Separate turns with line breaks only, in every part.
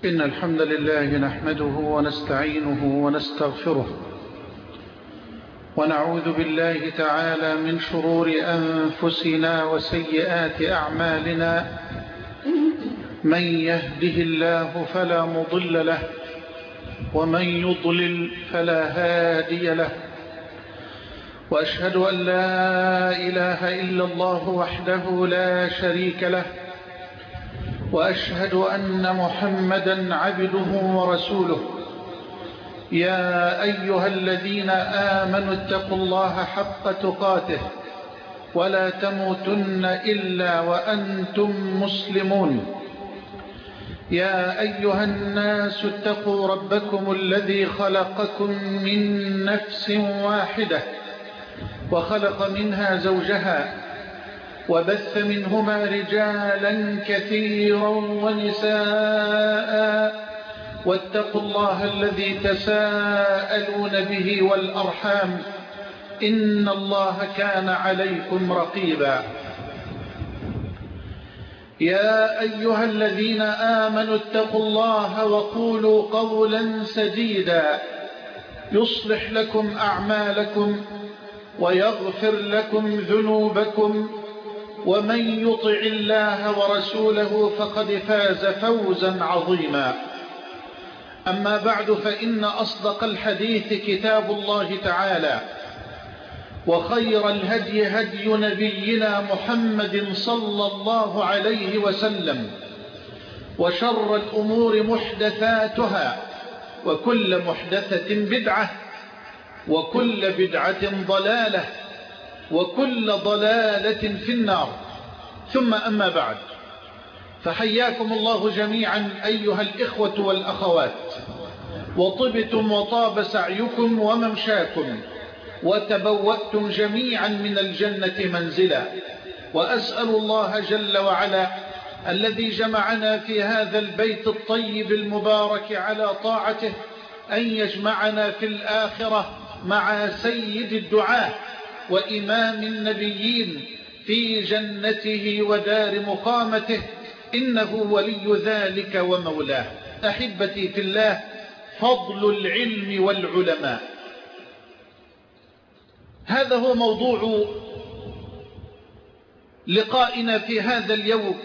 إن الحمد لله نحمده ونستعينه ونستغفره ونعوذ بالله تعالى من شرور أنفسنا وسيئات أعمالنا. من يهده الله فلا مضل له ومن يضلل فلا هادي له، وأشهد أن لا إله إلا الله وحده لا شريك له، وأشهد أن محمدا عبده ورسوله. يا أيها الذين آمنوا اتقوا الله حق تقاته ولا تموتن إلا وأنتم مسلمون. يا أيها الناس اتقوا ربكم الذي خلقكم من نفس واحدة وخلق منها زوجها وبث منهما رجالا كثيرا ونساء، واتقوا الله الذي تساءلون به والأرحام إن الله كان عليكم رقيبا. يا أيها الذين آمنوا اتقوا الله وقولوا قولا سديدا يصلح لكم أعمالكم ويغفر لكم ذنوبكم، ومن يطع الله ورسوله فقد فاز فوزا عظيما. أما بعد، فإن أصدق الحديث كتاب الله تعالى، وخير الهدي هدي نبينا محمد صلى الله عليه وسلم، وشر الأمور محدثاتها، وكل محدثة بدعة، وكل بدعة ضلالة، وكل ضلالة في النار. ثم أما بعد، فحياكم الله جميعا أيها الإخوة والأخوات، وطبتم وطاب سعيكم وممشاكم، وتبوأتم جميعا من الجنة منزلا. وأسأل الله جل وعلا الذي جمعنا في هذا البيت الطيب المبارك على طاعته أن يجمعنا في الآخرة مع سيد الدعاة وإمام النبيين في جنته ودار مقامته، إنه ولي ذلك ومولاه. أحبتي في الله، فضل العلم والعلماء، هذا هو موضوع لقائنا في هذا اليوم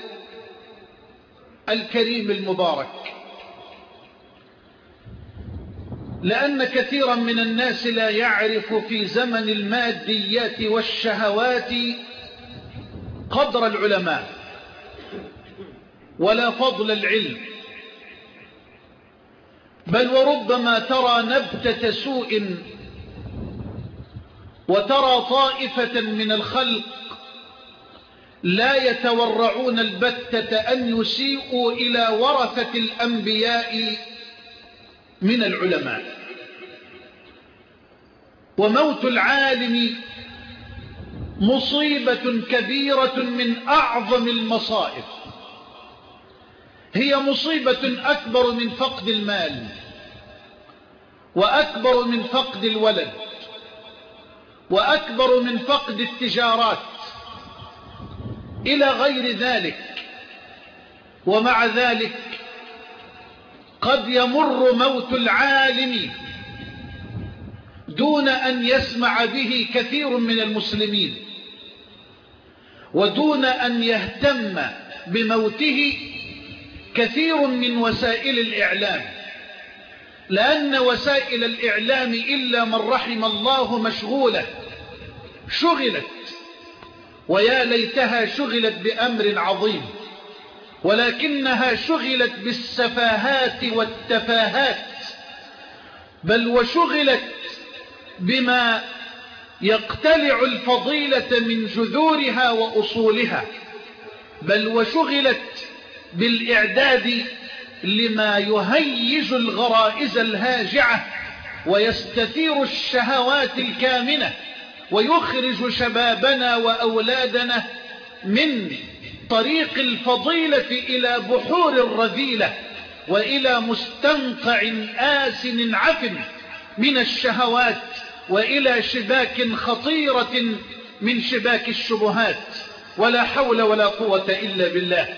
الكريم المبارك. لأن كثيرا من الناس لا يعرف في زمن الماديات والشهوات قدر العلماء ولا فضل العلم، بل وربما ترى نبتة سوء وترى طائفة من الخلق لا يتورعون البتة أن يسيئوا إلى ورثة الأنبياء من العلماء. وموت العالم مصيبة كبيرة من أعظم المصائب، هي مصيبة أكبر من فقد المال، وأكبر من فقد الولد، وأكبر من فقد التجارات إلى غير ذلك. ومع ذلك قد يمر موت العالم دون أن يسمع به كثير من المسلمين، ودون أن يهتم بموته كثير من وسائل الإعلام، لأن وسائل الإعلام إلا من رحم الله مشغولة، شغلت، ويا ليتها شغلت بأمر عظيم، ولكنها شغلت بالسفاهات والتفاهات، بل وشغلت بما يقتلع الفضيلة من جذورها وأصولها، بل وشغلت بالإعداد لما يهيج الغرائز الهاجعة ويستثير الشهوات الكامنة، ويخرج شبابنا وأولادنا من طريق الفضيلة إلى بحور الرذيلة، وإلى مستنقع آسن عفن من الشهوات، وإلى شباك خطيرة من شباك الشبهات. ولا حول ولا قوة إلا بالله.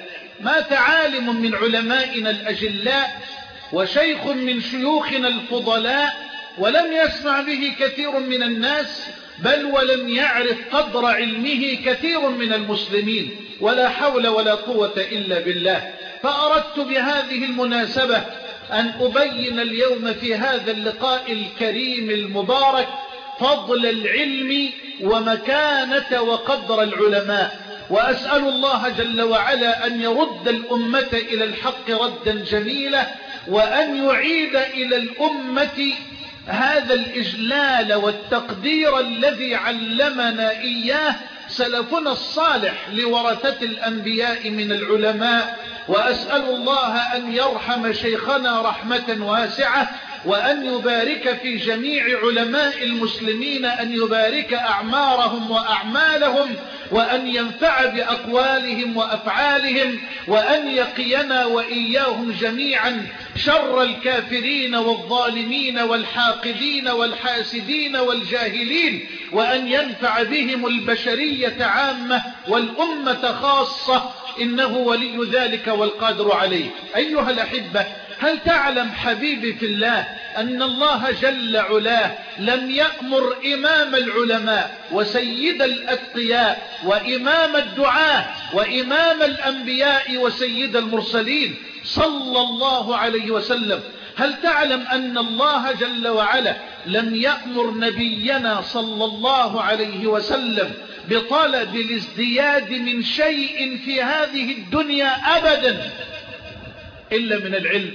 مات عالم من علمائنا الأجلاء وشيخ من شيوخنا الفضلاء، ولم يسمع به كثير من الناس، بل ولم يعرف قدر علمه كثير من المسلمين، ولا حول ولا قوة إلا بالله. فأردت بهذه المناسبة أن أبين اليوم في هذا اللقاء الكريم المبارك فضل العلم ومكانة وقدر العلماء، وأسأل الله جل وعلا أن يرد الأمة إلى الحق ردا جميلا، وأن يعيد إلى الأمة هذا الإجلال والتقدير الذي علمنا إياه سلفنا الصالح لورثة الأنبياء من العلماء. وأسأل الله أن يرحم شيخنا رحمة واسعة، وأن يبارك في جميع علماء المسلمين، أن يبارك أعمارهم وأعمالهم، وأن ينفع بأقوالهم وأفعالهم، وأن يقينا وإياهم جميعا شر الكافرين والظالمين والحاقدين والحاسدين والجاهلين، وأن ينفع بهم البشرية عامة والأمة خاصة، إنه ولي ذلك والقادر عليه. أيها الأحبة، هل تعلم حبيبي في الله أن الله جل علاه لم يأمر إمام العلماء وسيد الأتقياء وإمام الدعاة وإمام الأنبياء وسيد المرسلين صلى الله عليه وسلم، هل تعلم أن الله جل وعلا لم يأمر نبينا صلى الله عليه وسلم بطلب الازدياد من شيء في هذه الدنيا أبدا إلا من العلم؟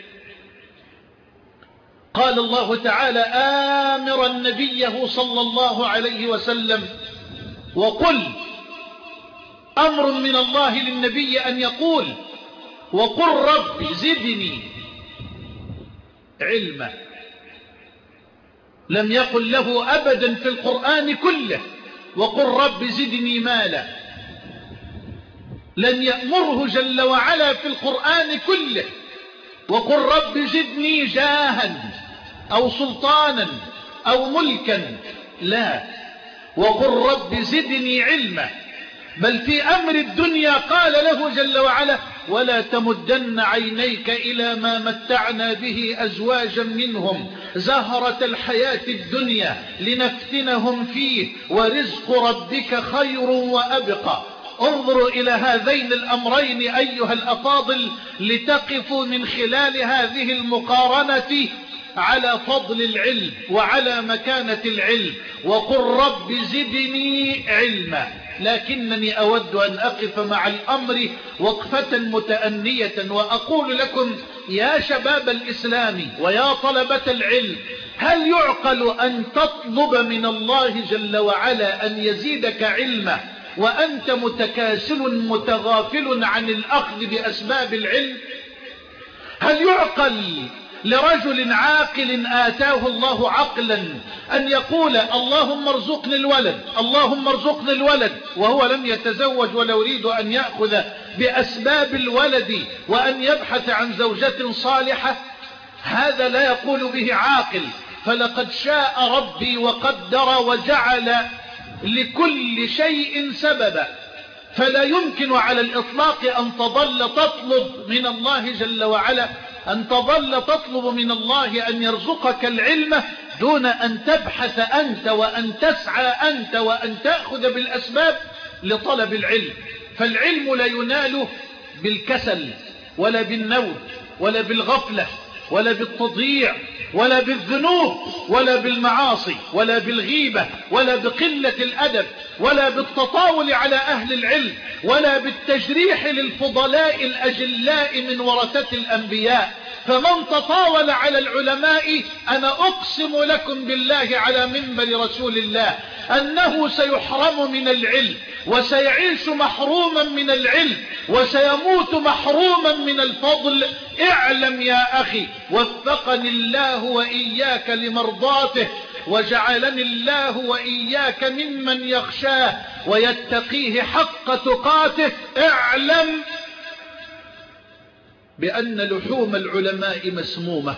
قال الله تعالى آمرا نبيه صلى الله عليه وسلم: وقل، أمر من الله للنبي أن يقول: وقل رب زدني علما. لم يقل له أبدا في القرآن كله وقل رب زدني مالا. لم يأمره جل وعلا في القرآن كله وقل رب زدني جاها أو سلطانا أو ملكا، لا، وقل رب زدني علما. بل في أمر الدنيا قال له جل وعلا: ولا تمدن عينيك إلى ما متعنا به أزواجا منهم زهرة الحياة الدنيا لنفتنهم فيه ورزق ربك خير وأبقى. انظروا إلى هذين الأمرين أيها الأفاضل لتقفوا من خلال هذه المقارنة على فضل العلم وعلى مكانة العلم. وقل رب زدني علما. لكنني أود أن أقف مع الأمر وقفة متأنية وأقول لكم يا شباب الإسلام ويا طلبة العلم: هل يعقل أن تطلب من الله جل وعلا أن يزيدك علما وأنت متكاسل متغافل عن الأخذ بأسباب العلم؟ هل يعقل لرجل عاقل آتاه الله عقلا أن يقول اللهم ارزقني الولد، اللهم ارزقني الولد، وهو لم يتزوج ولا يريد أن يأخذ بأسباب الولد وأن يبحث عن زوجة صالحة؟ هذا لا يقول به عاقل. فلقد شاء ربي وقدر وجعل لكل شيء سببا، فلا يمكن على الإطلاق أن تظل تطلب من الله جل وعلا، أن تظل تطلب من الله أن يرزقك العلم دون أن تبحث أنت وأن تسعى أنت وأن تأخذ بالأسباب لطلب العلم. فالعلم لا ينال بالكسل ولا بالنوم ولا بالغفلة ولا بالتضييع ولا بالذنوب ولا بالمعاصي ولا بالغيبة ولا بقلة الأدب ولا بالتطاول على أهل العلم ولا بالتجريح للفضلاء الأجلاء من ورثة الأنبياء. فمن تطاول على العلماء أنا أقسم لكم بالله على منبر رسول الله أنه سيحرم من العلم وسيعيش محروما من العلم وسيموت محروما من الفضل. اعلم يا أخي وفقني الله وإياك لمرضاته وجعلني الله وإياك ممن يخشاه ويتقيه حق تقاته. اعلم بأن لحوم العلماء مسمومة،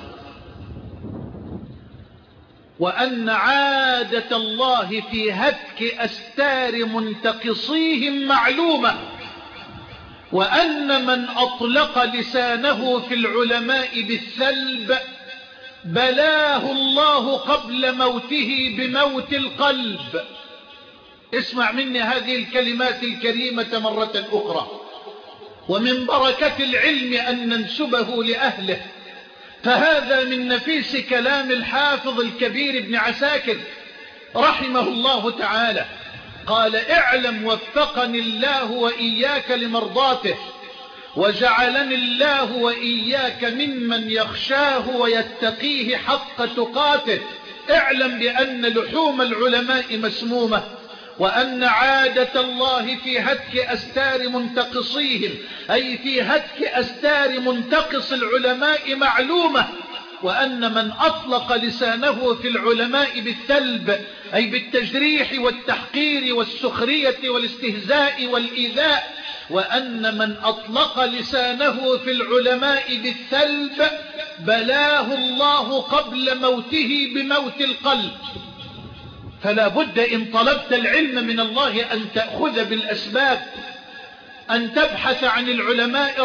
وأن عادة الله في هتك أستار منتقصيهم معلومة. وأن من أطلق لسانه في العلماء بالسلب بلاه الله قبل موته بموت القلب. اسمع مني هذه الكلمات الكريمة مرة أخرى. ومن بركة العلم أن ننسبه لأهله، فهذا من نفيس كلام الحافظ الكبير ابن عساكر رحمه الله تعالى. قال: اعلم وفقني الله وإياك لمرضاته، وجعلني الله وإياك ممن يخشاه ويتقيه حق تقاته. اعلم بأن لحوم العلماء مسمومة، وأن عادة الله في هتك أستار منتقصيهم، أي في هتك أستار منتقص العلماء معلومة، وأن من أطلق لسانه في العلماء بالثلب، أي بالتجريح والتحقير والسخرية والاستهزاء والإيذاء، وأن من أطلق لسانه في العلماء بالثلب بلاه الله قبل موته بموت القلب. فلا بد إن طلبت العلم من الله أن تأخذ بالأسباب، أن تبحث عن العلماء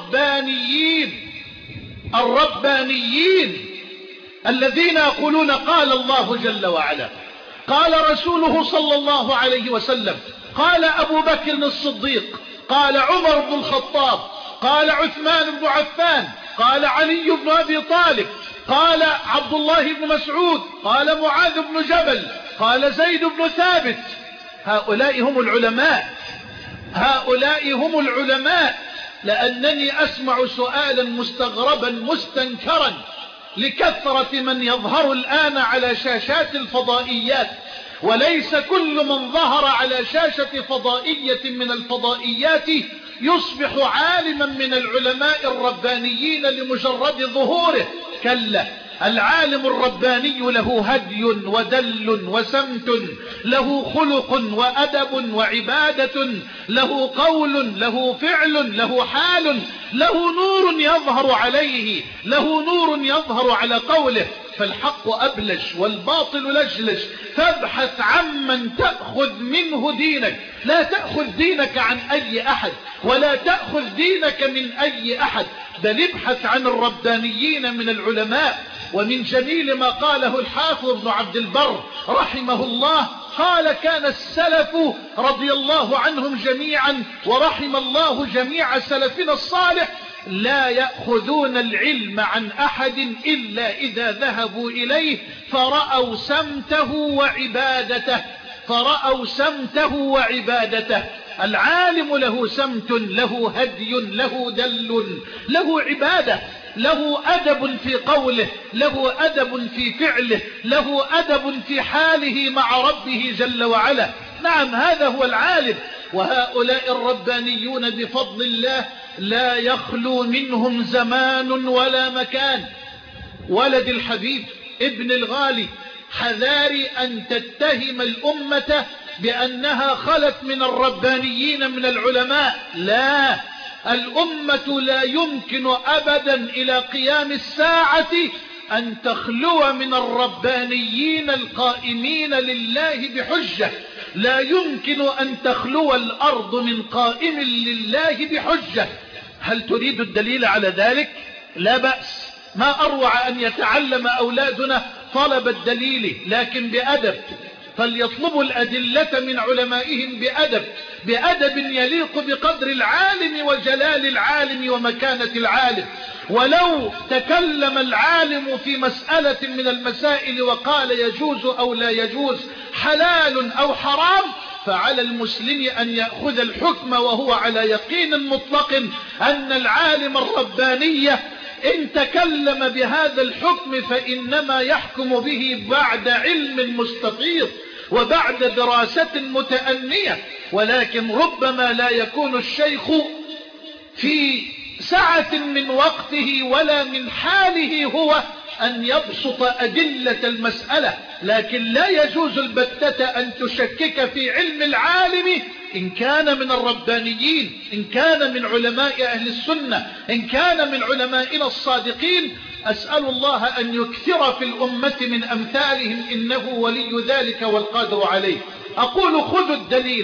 الربانيين الذين يقولون قال الله جل وعلا، قال رسوله صلى الله عليه وسلم، قال أبو بكر الصديق، قال عمر بن الخطاب، قال عثمان بن عفان، قال علي بن أبي طالب، قال عبد الله بن مسعود، قال معاذ بن جبل، قال زيد بن ثابت. هؤلاء هم العلماء. لأنني أسمع سؤالا مستغربا مستنكرا لكثرة من يظهر الآن على شاشات الفضائيات، وليس كل من ظهر على شاشة فضائية من الفضائيات يصبح عالما من العلماء الربانيين لمجرد ظهوره. كلا، العالم الرباني له هدي ودل وسمت، له خلق وأدب وعبادة، له قول، له فعل، له حال، له نور يظهر عليه، له نور يظهر على قوله. فالحق أبلج والباطل لجلج. فابحث عمن تأخذ منه دينك. لا تأخذ دينك عن أي أحد، ولا تأخذ دينك من أي أحد، بل ابحث عن الربانيين من العلماء. ومن جميل ما قاله الحافظ ابن عبد البر رحمه الله، قال: كان السلف رضي الله عنهم جميعا، ورحم الله جميع سلفنا الصالح، لا يأخذون العلم عن أحد إلا إذا ذهبوا إليه فرأوا سمته وعبادته. العالم له سمت، له هدي، له دل، له عبادة، له أدب في قوله، له أدب في فعله، له أدب في حاله مع ربه جل وعلا. نعم، هذا هو العالم. وهؤلاء الربانيون بفضل الله لا يخلو منهم زمان ولا مكان. ولد الحبيب ابن الغالي، حذاري أن تتهم الأمة بأنها خلت من الربانيين من العلماء. لا، الأمة لا يمكن أبدا إلى قيام الساعة أن تخلو من الربانيين القائمين لله بحجة. لا يمكن أن تخلو الأرض من قائم لله بحجة. هل تريد الدليل على ذلك؟ لا بأس، ما أروع أن يتعلم أولادنا طلب الدليل، لكن بأدب. فليطلبوا الأدلة من علمائهم بأدب يليق بقدر العالم وجلال العالم ومكانة العالم. ولو تكلم العالم في مسألة من المسائل وقال يجوز أو لا يجوز، حلال أو حرام، فعلى المسلم أن يأخذ الحكم وهو على يقين مطلق أن العالم الرباني إن تكلم بهذا الحكم فإنما يحكم به بعد علم مستفيض وبعد دراسة متأنية. ولكن ربما لا يكون الشيخ في سعة من وقته ولا من حاله هو أن يبسط أدلة المسألة، لكن لا يجوز البتة أن تشكك في علم العالم إن كان من الربانيين، إن كان من علماء أهل السنة، إن كان من علمائنا الصادقين. أسأل الله أن يكثر في الأمة من أمثالهم، إنه ولي ذلك والقادر عليه. أقول: خذوا الدليل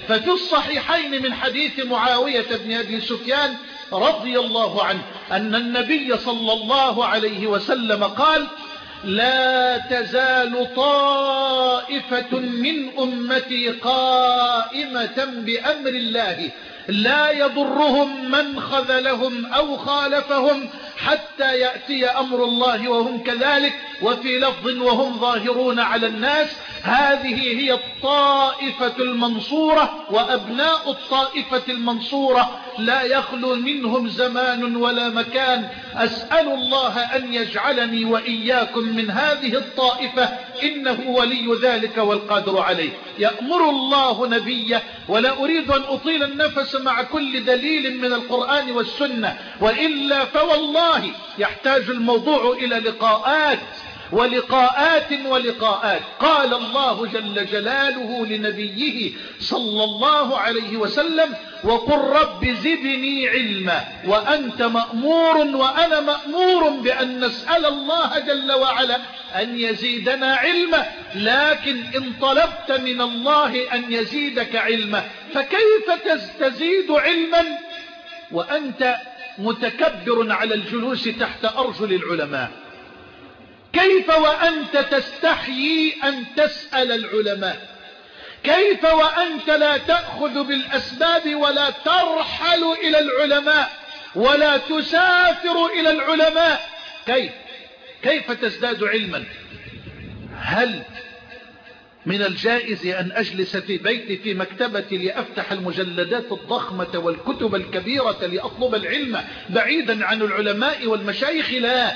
ففي الصحيحين من حديث معاوية بن أبي سفيان رضي الله عنه أن النبي صلى الله عليه وسلم قال: لا تزال طائفة من أمتي قائمة بأمر الله لا يضرهم من خذلهم أو خالفهم حتى يأتي أمر الله وهم كذلك، وفي لفظ وهم ظاهرون على الناس. هذه هي الطائفة المنصورة، وأبناء الطائفة المنصورة لا يخلو منهم زمان ولا مكان. أسأل الله أن يجعلني وإياكم من هذه الطائفة، إنه ولي ذلك والقادر عليه. يأمر الله نبيه، ولا أريد أن أطيل النفس مع كل دليل من القرآن والسنة، وإلا فوالله يحتاج الموضوع إلى لقاءات ولقاءات ولقاءات. قال الله جل جلاله لنبيه صلى الله عليه وسلم: وقل رب زدني علما. وأنت مأمور وأنا مأمور بأن نسأل الله جل وعلا أن يزيدنا علما، لكن إن طلبت من الله أن يزيدك علما فكيف تزيد علما وأنت متكبر على الجلوس تحت أرجل العلماء؟ كيف وأنت تستحيي أن تسأل العلماء؟ كيف وأنت لا تأخذ بالأسباب ولا ترحل إلى العلماء ولا تسافر إلى العلماء؟ كيف تزداد علما؟ هل من الجائز أن أجلس في بيتي في مكتبتي لأفتح المجلدات الضخمة والكتب الكبيرة لأطلب العلم بعيدا عن العلماء والمشايخ؟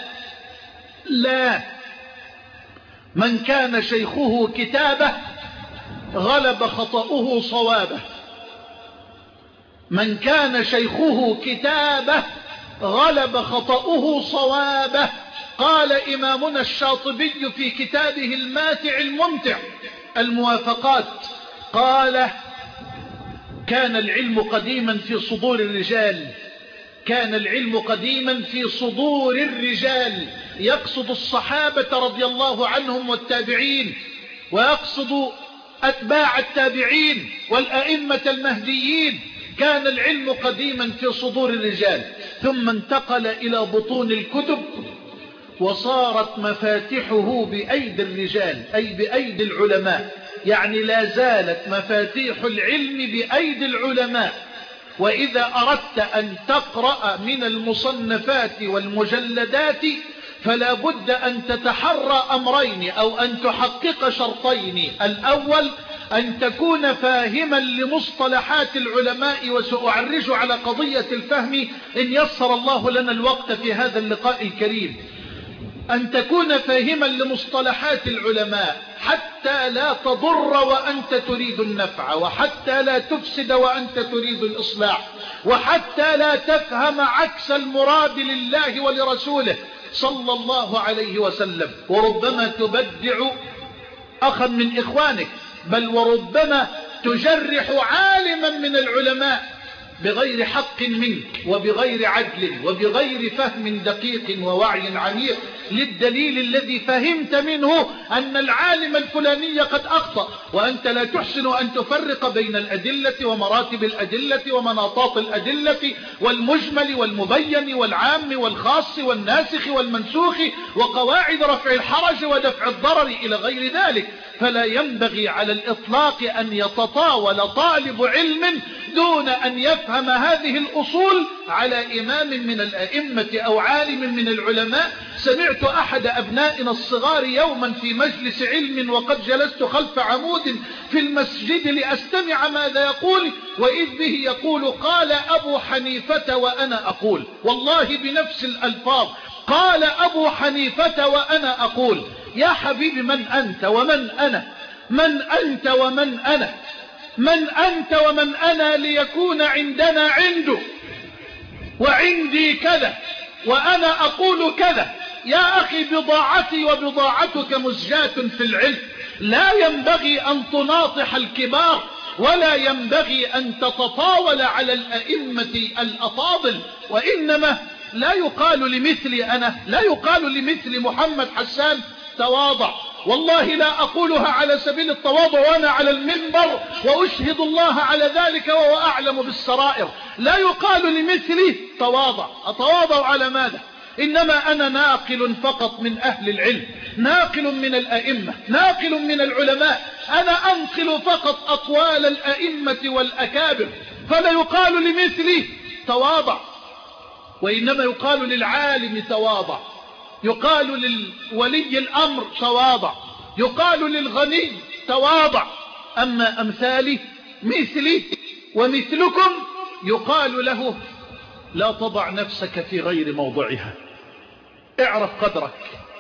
لا. من كان شيخه كتابه غلب خطأه صوابه. من كان شيخه كتابه غلب خطأه صوابه. قال إمامنا الشاطبي في كتابه الماتع الممتع الموافقات، قال: كان العلم قديما في صدور الرجال. كان العلم قديما في صدور الرجال، يقصد الصحابة رضي الله عنهم والتابعين، ويقصد أتباع التابعين والأئمة المهديين. كان العلم قديما في صدور الرجال، ثم انتقل إلى بطون الكتب، وصارت مفاتيحه بأيدي الرجال أي بأيدي العلماء. يعني لا زالت مفاتيح العلم بأيدي العلماء. وإذا أردت أن تقرأ من المصنفات والمجلدات فلا بد أن تتحرى أمرين أو أن تحقق شرطين: الأول أن تكون فاهما لمصطلحات العلماء، وسأعرج على قضية الفهم إن يسر الله لنا الوقت في هذا اللقاء الكريم. أن تكون فاهما لمصطلحات العلماء حتى لا تضر وأنت تريد النفع، وحتى لا تفسد وأنت تريد الإصلاح، وحتى لا تفهم عكس المراد لله ولرسوله صلى الله عليه وسلم. وربما تبدع أخا من إخوانك، بل وربما تجرح عالما من العلماء بغير حق منك وبغير عدل وبغير فهم دقيق ووعي عميق للدليل الذي فهمت منه أن العالم الفلاني قد أخطأ، وأنت لا تحسن أن تفرق بين الأدلة ومراتب الأدلة ومناطات الأدلة والمجمل والمبين والعام والخاص والناسخ والمنسوخ وقواعد رفع الحرج ودفع الضرر إلى غير ذلك. فلا ينبغي على الإطلاق أن يتطاول طالب علم دون أن يفهم هذه الأصول على إمام من الأئمة أو عالم من العلماء. سمعت أحد أبنائنا الصغار يوما في مجلس علم وقد جلست خلف عمود في المسجد لأستمع ماذا يقول، وإذ به يقول: قال أبو حنيفة وأنا أقول. والله بنفس الألفاظ: قال أبو حنيفة وأنا أقول. يا حبيبي، من أنت ومن أنا؟ من أنت ومن أنا؟ من أنت ومن أنا ليكون عندنا عنده وعندي كذا وأنا أقول كذا؟ يا أخي، بضاعتي وبضاعتك مزجاة في العلم. لا ينبغي أن تناطح الكبار، ولا ينبغي أن تتطاول على الأئمة الأفاضل. وإنما لا يقال لمثلي أنا، لا يقال لمثل محمد حسان: تواضع، والله لا أقولها على سبيل التواضع وأنا على المنبر وأشهد الله على ذلك وهو أعلم بالسرائر. لا يقال لمثلي تواضع، أتواضع على ماذا؟ إنما أنا ناقل فقط من أهل العلم، ناقل من الأئمة، ناقل من العلماء، أنا أنقل فقط أقوال الأئمة والأكابر. فلا يقال لمثلي تواضع، وإنما يقال للعالم تواضع، يقال للولي الأمر تواضع، يقال للغني تواضع. أما أمثالي مثلي ومثلكم يقال له لا تضع نفسك في غير موضعها، اعرف قدرك.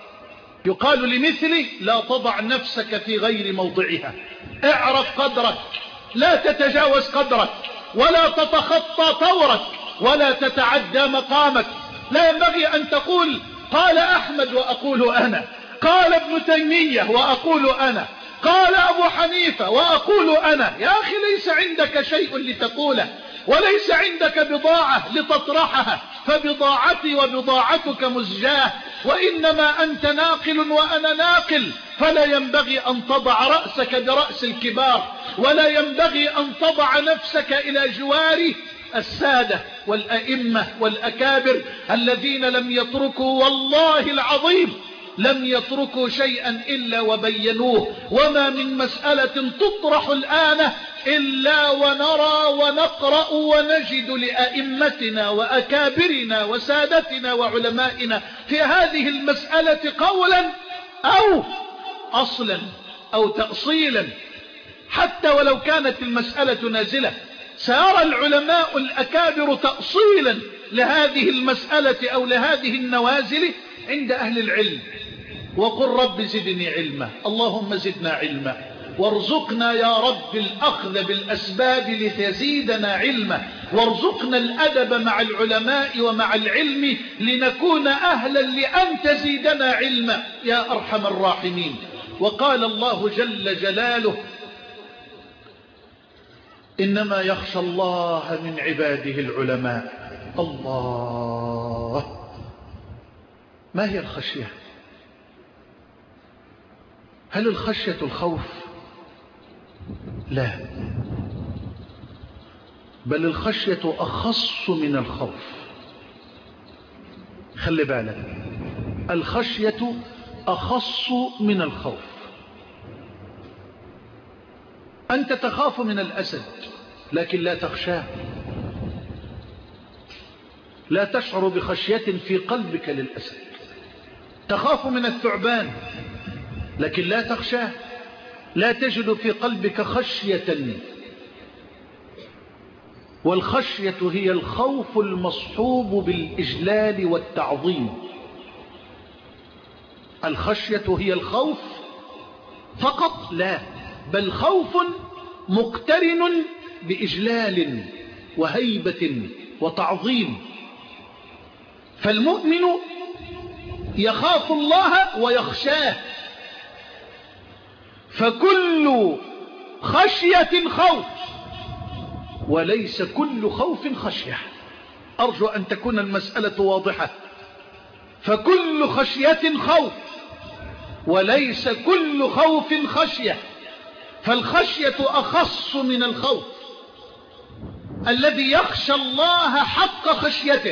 يقال لمثلي لا تضع نفسك في غير موضعها، اعرف قدرك، لا تتجاوز قدرك ولا تتخطى طورك ولا تتعدى مقامك. لا ينبغي أن تقول قال أحمد وأقول أنا، قال ابن تيمية وأقول أنا، قال أبو حنيفة وأقول أنا. يا أخي ليس عندك شيء لتقوله وليس عندك بضاعة لتطرحها، فبضاعتي وبضاعتك مزجاة، وإنما أنت ناقل وأنا ناقل. فلا ينبغي أن تضع رأسك برأس الكبار، ولا ينبغي أن تضع نفسك إلى جوار السادة والأئمة والأكابر الذين لم يتركوا والله العظيم لم يتركوا شيئا إلا وبينوه. وما من مسألة تطرح الآن إلا ونرى ونقرأ ونجد لأئمتنا وأكابرنا وسادتنا وعلمائنا في هذه المسألة قولا أو أصلا أو تأصيلا. حتى ولو كانت المسألة نازلة سيرى العلماء الأكابر تأصيلا لهذه المسألة أو لهذه النوازل عند أهل العلم. وقل رب زدني علما، اللهم زدنا علما، وارزقنا يا رب الأخذ بالأسباب لتزيدنا علما، وارزقنا الأدب مع العلماء ومع العلم لنكون أهلا لأن تزيدنا علما يا أرحم الراحمين. وقال الله جل جلاله إنما يخشى الله من عباده العلماء. الله، ما هي الخشية؟ هل الخشية الخوف؟ لا، بل الخشية أخص من الخوف. خلي بالك، الخشية أخص من الخوف. أنت تخاف من الأسد لكن لا تخشاه، لا تشعر بخشية في قلبك للأسد. تخاف من الثعبان لكن لا تخشاه، لا تجد في قلبك خشية. والخشية هي الخوف المصحوب بالإجلال والتعظيم. الخشية هي الخوف فقط؟ لا، بل خوف مقترن بإجلال وهيبة وتعظيم. فالمؤمن يخاف الله ويخشاه، فكل خشية خوف وليس كل خوف خشية. أرجو أن تكون المسألة واضحة. فكل خشية خوف وليس كل خوف خشية. فالخشية أخص من الخوف. الذي يخشى الله حق خشيته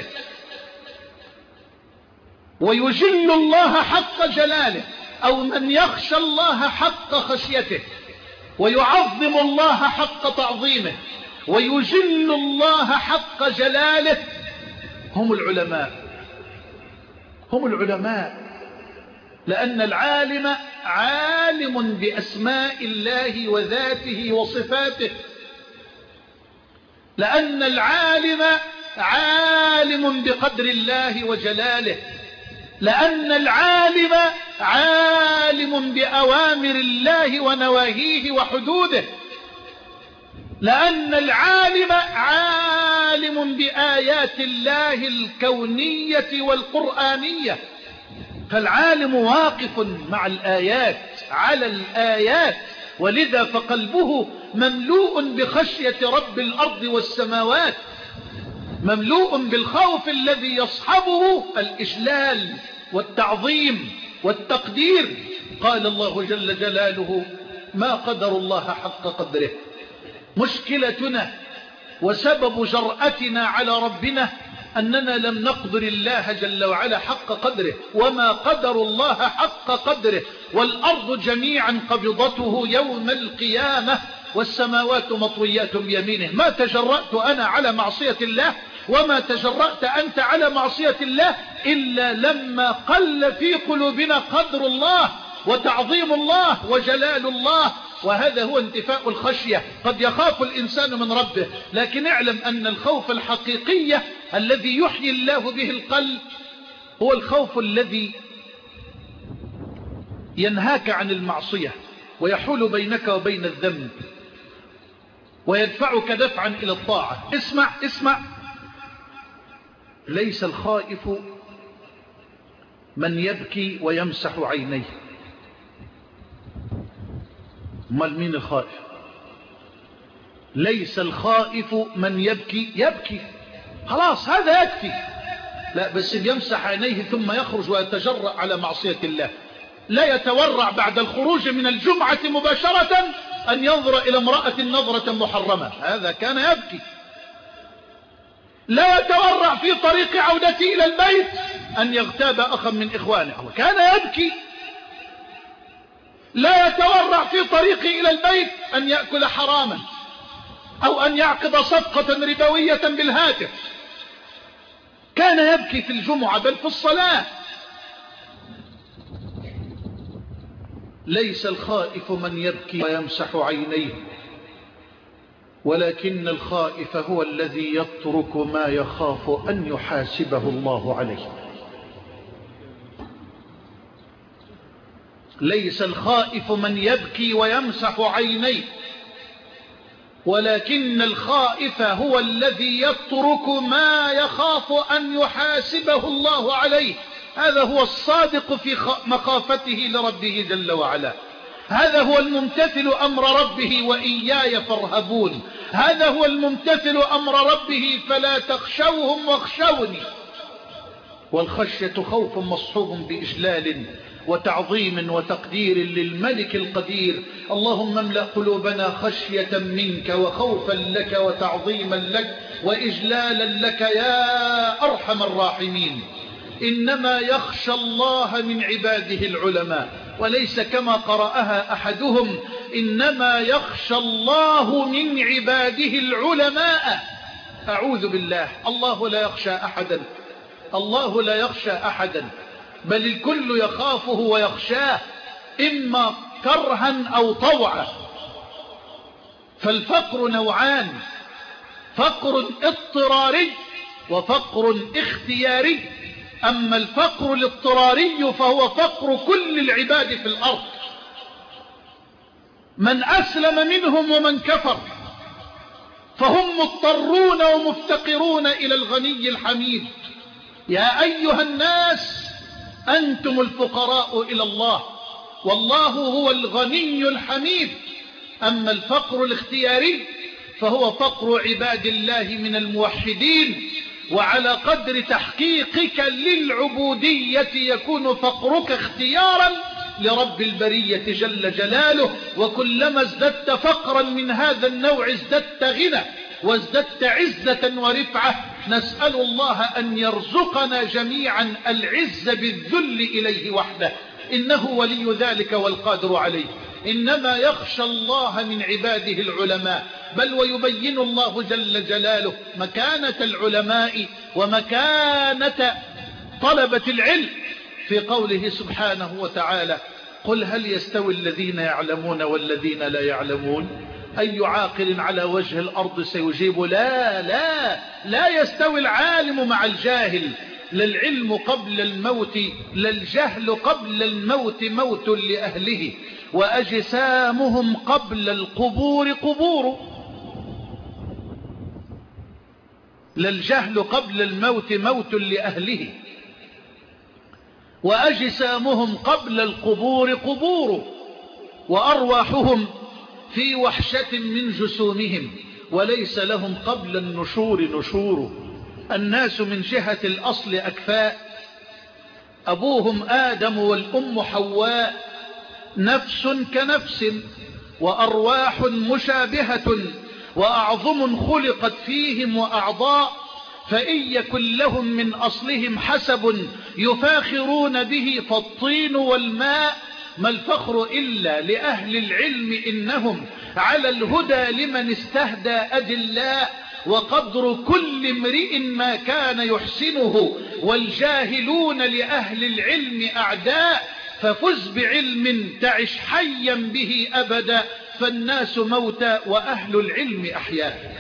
ويجل الله حق جلاله، أو من يخشى الله حق خشيته ويعظم الله حق تعظيمه ويجل الله حق جلاله، هم العلماء. هم العلماء، لأن العالم عالم بأسماء الله وذاته وصفاته، لأن العالم عالم بقدر الله وجلاله، لأن العالم عالم بأوامر الله ونواهيه وحدوده، لأن العالم عالم بآيات الله الكونية والقرآنية. فالعالم واقف مع الآيات على الآيات، ولذا فقلبه مملوء بخشية رب الأرض والسماوات، مملوء بالخوف الذي يصحبه الإجلال والتعظيم والتقدير. قال الله جل جلاله ما قدر الله حق قدره. مشكلتنا وسبب جرأتنا على ربنا أننا لم نقدر الله جل وعلا حق قدره، وما قدر الله حق قدره. والأرض جميعا قبضته يوم القيامة والسماوات مطويات بيمينه. ما تجرأت أنا على معصية الله وما تجرأت أنت على معصية الله إلا لما قل في قلوبنا قدر الله وتعظيم الله وجلال الله. وهذا هو انتفاء الخشية. قد يخاف الإنسان من ربه، لكن اعلم أن الخوف الحقيقي الذي يحيي الله به القلب هو الخوف الذي ينهاك عن المعصية ويحول بينك وبين الذنب ويدفعك دفعا إلى الطاعة. اسمع، ليس الخائف من يبكي ويمسح عينيه. امال مين الخائف؟ ليس الخائف من يبكي خلاص هذا يكفي، لا بس يمسح عينيه ثم يخرج ويتجرأ على معصية الله. لا يتورع بعد الخروج من الجمعة مباشرة أن ينظر إلى امرأة نظرة محرمة، هذا كان يبكي. لا يتورع في طريق عودته إلى البيت أن يغتاب أخا من إخوانه، كان يبكي. لا يتورع في طريقه إلى البيت أن يأكل حراما أو أن يعقد صفقة ربوية بالهاتف، كان يبكي في الجمعة بل في الصلاة. ليس الخائف من يبكي ويمسح عينيه، ولكن الخائف هو الذي يترك ما يخاف أن يحاسبه الله عليه. ليس الخائف من يبكي ويمسح عينيه، ولكن الخائف هو الذي يترك ما يخاف أن يحاسبه الله عليه. هذا هو الصادق في مخافته لربه جل وعلا. هذا هو الممتثل أمر ربه وإياي فارهبون. هذا هو الممتثل أمر ربه فلا تخشوهم واخشوني. والخشية خوف مصحوب بإجلال وتعظيم وتقدير للملك القدير. اللهم املأ قلوبنا خشية منك وخوفا لك وتعظيما لك وإجلالا لك يا أرحم الراحمين. إنما يخشى الله من عباده العلماء، وليس كما قرأها أحدهم إنما يخشى الله من عباده العلماء. أعوذ بالله، الله لا يخشى أحدا، الله لا يخشى أحدا، بل الكل يخافه ويخشاه إما كرها أو طوعا. فالفقر نوعان، فقر اضطراري وفقر اختياري. أما الفقر الاضطراري فهو فقر كل العباد في الأرض، من أسلم منهم ومن كفر، فهم مضطرون ومفتقرون إلى الغني الحميد. يا أيها الناس أنتم الفقراء إلى الله والله هو الغني الحميد. أما الفقر الاختياري فهو فقر عباد الله من الموحدين، وعلى قدر تحقيقك للعبودية يكون فقرك اختيارا لرب البرية جل جلاله. وكلما ازددت فقرا من هذا النوع ازددت غنى وازددت عزة ورفعة. نسأل الله أن يرزقنا جميعا العز بالذل إليه وحده، إنه ولي ذلك والقادر عليه. إنما يخشى الله من عباده العلماء. بل ويبين الله جل جلاله مكانة العلماء ومكانة طلبة العلم في قوله سبحانه وتعالى قل هل يستوي الذين يعلمون والذين لا يعلمون؟ أي عاقل على وجه الأرض سيجيب لا يستوي العالم مع الجاهل. لا العلم قبل الموت، لا الجهل قبل الموت موت لأهله، وأجسامهم قبل القبور قبور. لا الجهل قبل الموت موت لأهله، وأجسامهم قبل القبور قبور، وأرواحهم في وحشة من جسومهم، وليس لهم قبل النشور نشور. الناس من جهة الأصل أكفاء، أبوهم آدم والأم حواء، نفس كنفس وأرواح مشابهة وأعظم خلقت فيهم وأعضاء، فإن يكن لهم من أصلهم حسب يفاخرون به فالطين والماء، ما الفخر إلا لأهل العلم إنهم على الهدى لمن استهدى أدلاء، وقدر كل امرئ ما كان يحسنه، والجاهلون لأهل العلم أعداء، ففز بعلم تعش حيا به أبدا، فالناس موتى وأهل العلم أحياء.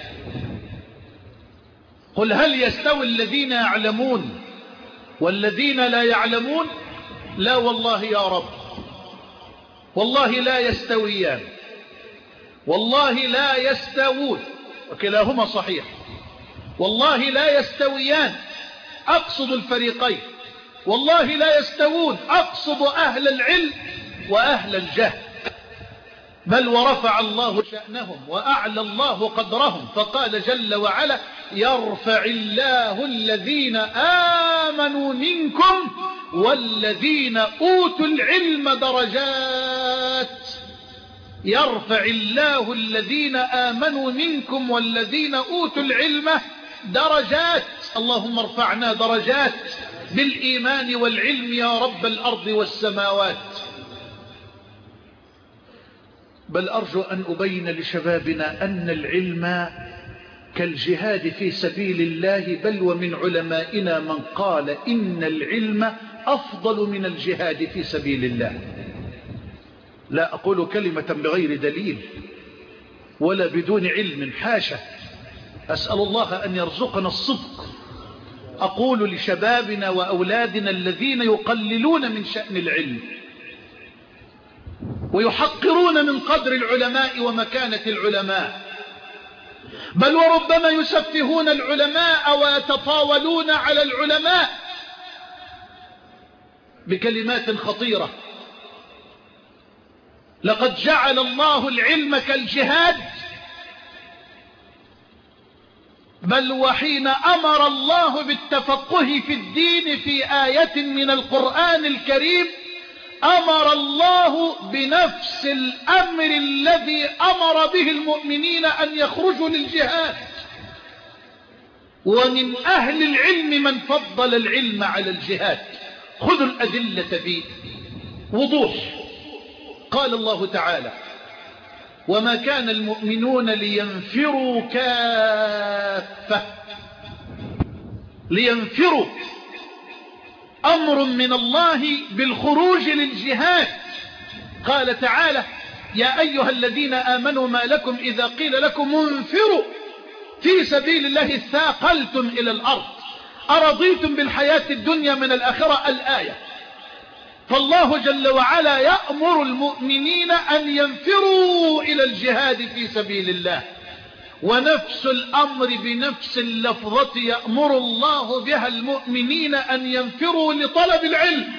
قل هل يستوي الذين يعلمون والذين لا يعلمون؟ لا والله يا رب، والله لا يستويان، والله لا يستوون، وكلاهما صحيح، والله لا يستويان أقصد الفريقين، والله لا يستوون أقصد أهل العلم وأهل الجهل، بل ورفع الله شأنهم وأعلى الله قدرهم، فقال جل وعلا يرفع الله الذين آمنوا منكم والذين أوتوا العلم درجات. يرفع الله الذين آمنوا منكم والذين أوتوا العلم درجات. اللهم ارفعنا درجات بالإيمان والعلم يا رب الأرض والسماوات. بل أرجو أن أبين لشبابنا أن العلم كالجهاد في سبيل الله، بل ومن علمائنا من قال إن العلم أفضل من الجهاد في سبيل الله. لا أقول كلمة بغير دليل ولا بدون علم، حاشا، أسأل الله أن يرزقنا الصدق. أقول لشبابنا وأولادنا الذين يقللون من شأن العلم ويحقرون من قدر العلماء ومكانة العلماء، بل وربما يسفهون العلماء ويتطاولون على العلماء بكلمات خطيرة. لقد جعل الله العلم كالجهاد، بل وحين أمر الله بالتفقه في الدين في آية من القرآن الكريم أمر الله بنفس الأمر الذي أمر به المؤمنين أن يخرجوا للجهاد. ومن أهل العلم من فضل العلم على الجهاد. خذوا الأدلة بوضوح. قال الله تعالى وما كان المؤمنون لينفروا كافة. لينفروا أمر من الله بالخروج للجهاد. قال تعالى يا أيها الذين آمنوا ما لكم إذا قيل لكم انفروا في سبيل الله اثاقلتم إلى الأرض أرضيتم بالحياة الدنيا من الآخرة. الآية. فالله جل وعلا يأمر المؤمنين أن ينفروا إلى الجهاد في سبيل الله، ونفس الأمر بنفس اللفظة يأمر الله بها المؤمنين أن ينفروا لطلب العلم،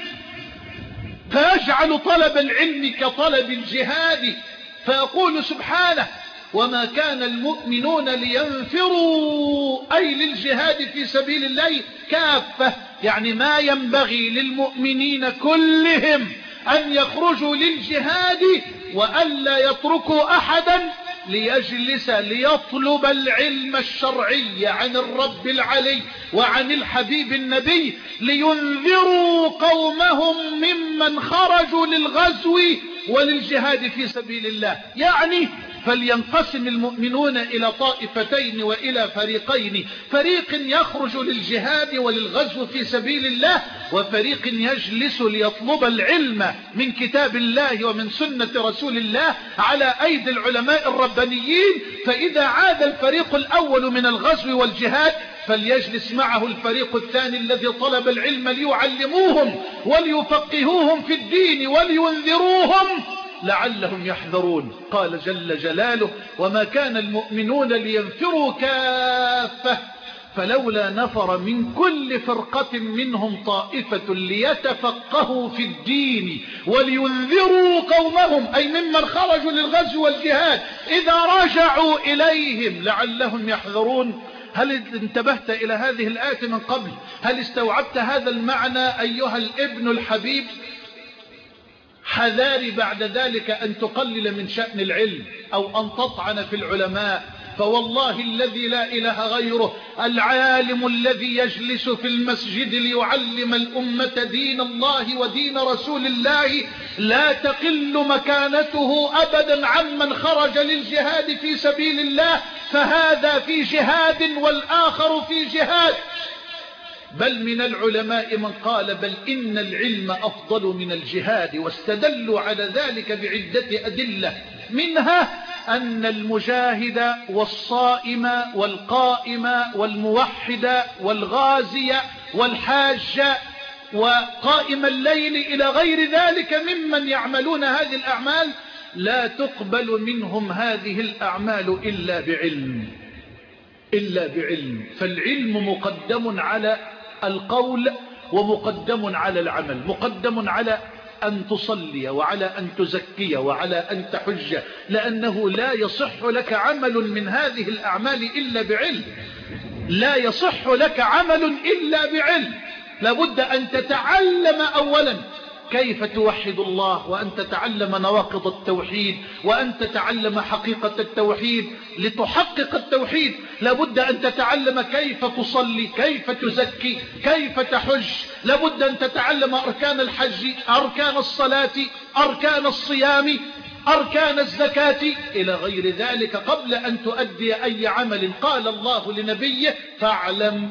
فيجعل طلب العلم كطلب الجهاد، فيقول سبحانه وما كان المؤمنون لينفروا أي للجهاد في سبيل الله كافة، يعني ما ينبغي للمؤمنين كلهم أن يخرجوا للجهاد وألا يتركوا أحدا ليجلس ليطلب العلم الشرعي عن الرب العلي وعن الحبيب النبي، لينذروا قومهم ممن خرجوا للغزو وللجهاد في سبيل الله. يعني فلينقسم المؤمنون إلى طائفتين وإلى فريقين، فريق يخرج للجهاد وللغزو في سبيل الله، وفريق يجلس ليطلب العلم من كتاب الله ومن سنة رسول الله على أيدي العلماء الربانيين. فإذا عاد الفريق الأول من الغزو والجهاد فليجلس معه الفريق الثاني الذي طلب العلم ليعلموهم وليفقهوهم في الدين ولينذروهم لعلهم يحذرون. قال جل جلاله وما كان المؤمنون لينفروا كافة فلولا نفر من كل فرقة منهم طائفة ليتفقهوا في الدين ولينذروا قومهم أي ممن خرجوا للغزو والجهاد إذا رجعوا إليهم لعلهم يحذرون. هل انتبهت إلى هذه الآية من قبل؟ هل استوعبت هذا المعنى أيها الابن الحبيب؟ حذاري بعد ذلك أن تقلل من شأن العلم أو أن تطعن في العلماء، فوالله الذي لا إله غيره العالم الذي يجلس في المسجد ليعلم الأمة دين الله ودين رسول الله لا تقل مكانته أبدا عمن خرج للجهاد في سبيل الله، فهذا في جهاد والآخر في جهاد. بل من العلماء من قال بل إن العلم أفضل من الجهاد، واستدلوا على ذلك بعدة أدلة، منها أن المجاهد والصائم والقائم والموحد والغازي والحاج وقائم الليل إلى غير ذلك ممن يعملون هذه الأعمال لا تقبل منهم هذه الأعمال إلا بعلم. فالعلم مقدم على القول ومقدم على العمل، مقدم على أن تصلي وعلى أن تزكي وعلى أن تحج، لأنه لا يصح لك عمل من هذه الأعمال إلا بعلم، لا يصح لك عمل إلا بعلم. لابد أن تتعلم أولا كيف توحد الله، وأن تتعلم نواقض التوحيد، وأن تتعلم حقيقة التوحيد لتحقق التوحيد. لابد أن تتعلم كيف تصلي، كيف تزكي، كيف تحج. لابد أن تتعلم أركان الحج، أركان الصلاة، أركان الصيام، أركان الزكاة إلى غير ذلك قبل أن تؤدي أي عمل. قال الله لنبيه فاعلم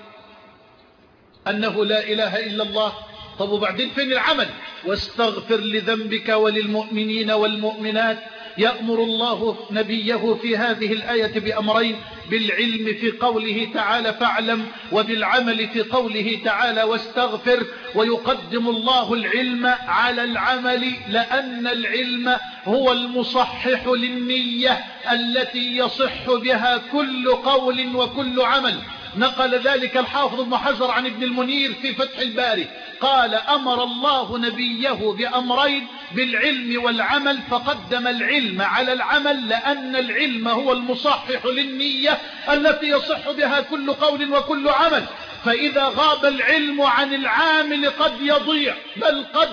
أنه لا إله إلا الله. طب وبعدين فين العمل؟ واستغفر لذنبك وللمؤمنين والمؤمنات. يأمر الله نبيه في هذه الآية بأمرين: بالعلم في قوله تعالى فاعلم، وبالعمل في قوله تعالى واستغفر. ويقدم الله العلم على العمل لأن العلم هو المصحح للنية التي يصح بها كل قول وكل عمل. نقل ذلك الحافظ ابن حجر عن ابن المنير في فتح الباري، قال أمر الله نبيه بأمرين: بالعلم والعمل، فقدم العلم على العمل لأن العلم هو المصحح للنية التي يصح بها كل قول وكل عمل. فإذا غاب العلم عن العامل قد يضيع، بل قد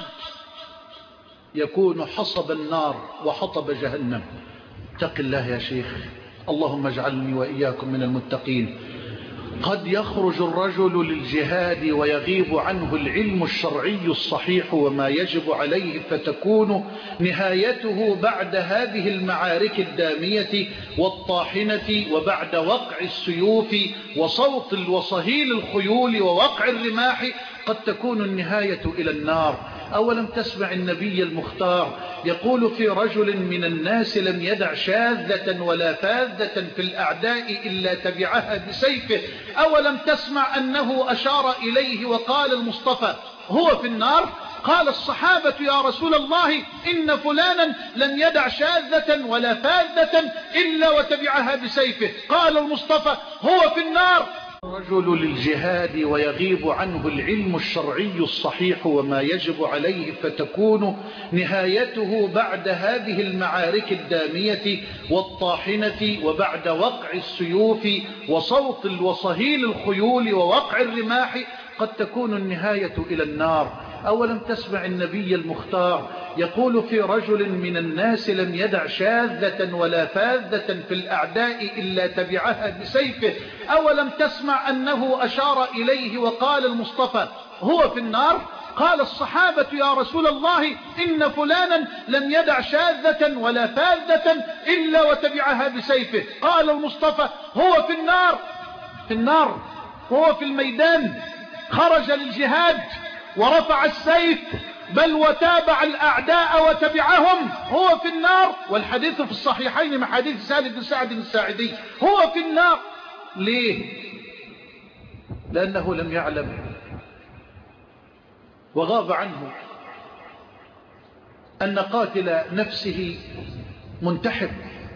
يكون حصب النار وحطب جهنم. اتق الله يا شيخ، اللهم اجعلني وإياكم من المتقين. قد يخرج الرجل للجهاد ويغيب عنه العلم الشرعي الصحيح وما يجب عليه، فتكون نهايته بعد هذه المعارك الدامية والطاحنة، وبعد وقع السيوف وصوت وصهيل الخيول ووقع الرماح، قد تكون النهاية إلى النار. أولم تسمع النبي المختار يقول في رجل من الناس لم يدع شاذة ولا فاذة في الأعداء إلا تبعها بسيفه. أولم تسمع أنه أشار إليه وقال المصطفى هو في النار؟ قال الصحابة يا رسول الله إن فلانا لم يدع شاذة ولا فاذة إلا وتبعها بسيفه. قال المصطفى هو في النار. رجل للجهاد ويغيب عنه العلم الشرعي الصحيح وما يجب عليه، فتكون نهايته بعد هذه المعارك الدامية والطاحنة، وبعد وقع السيوف وصوت وصهيل الخيول ووقع الرماح، قد تكون النهاية إلى النار. أولم تسمع النبي المختار يقول في رجل من الناس لم يدع شاذة ولا فاذة في الأعداء إلا تبعها بسيفه. أولم تسمع أنه أشار إليه وقال المصطفى هو في النار؟ قال الصحابة يا رسول الله إن فلانا لم يدع شاذة ولا فاذة إلا وتبعها بسيفه. قال المصطفى هو في النار. في النار، هو في الميدان، خرج للجهاد ورفع السيف، بل وتابع الأعداء وتبعهم، هو في النار. والحديث في الصحيحين من حديث سهل بن سعد الساعدي، هو في النار. ليه؟ لأنه لم يعلم وغاب عنه أن قاتل نفسه منتحر.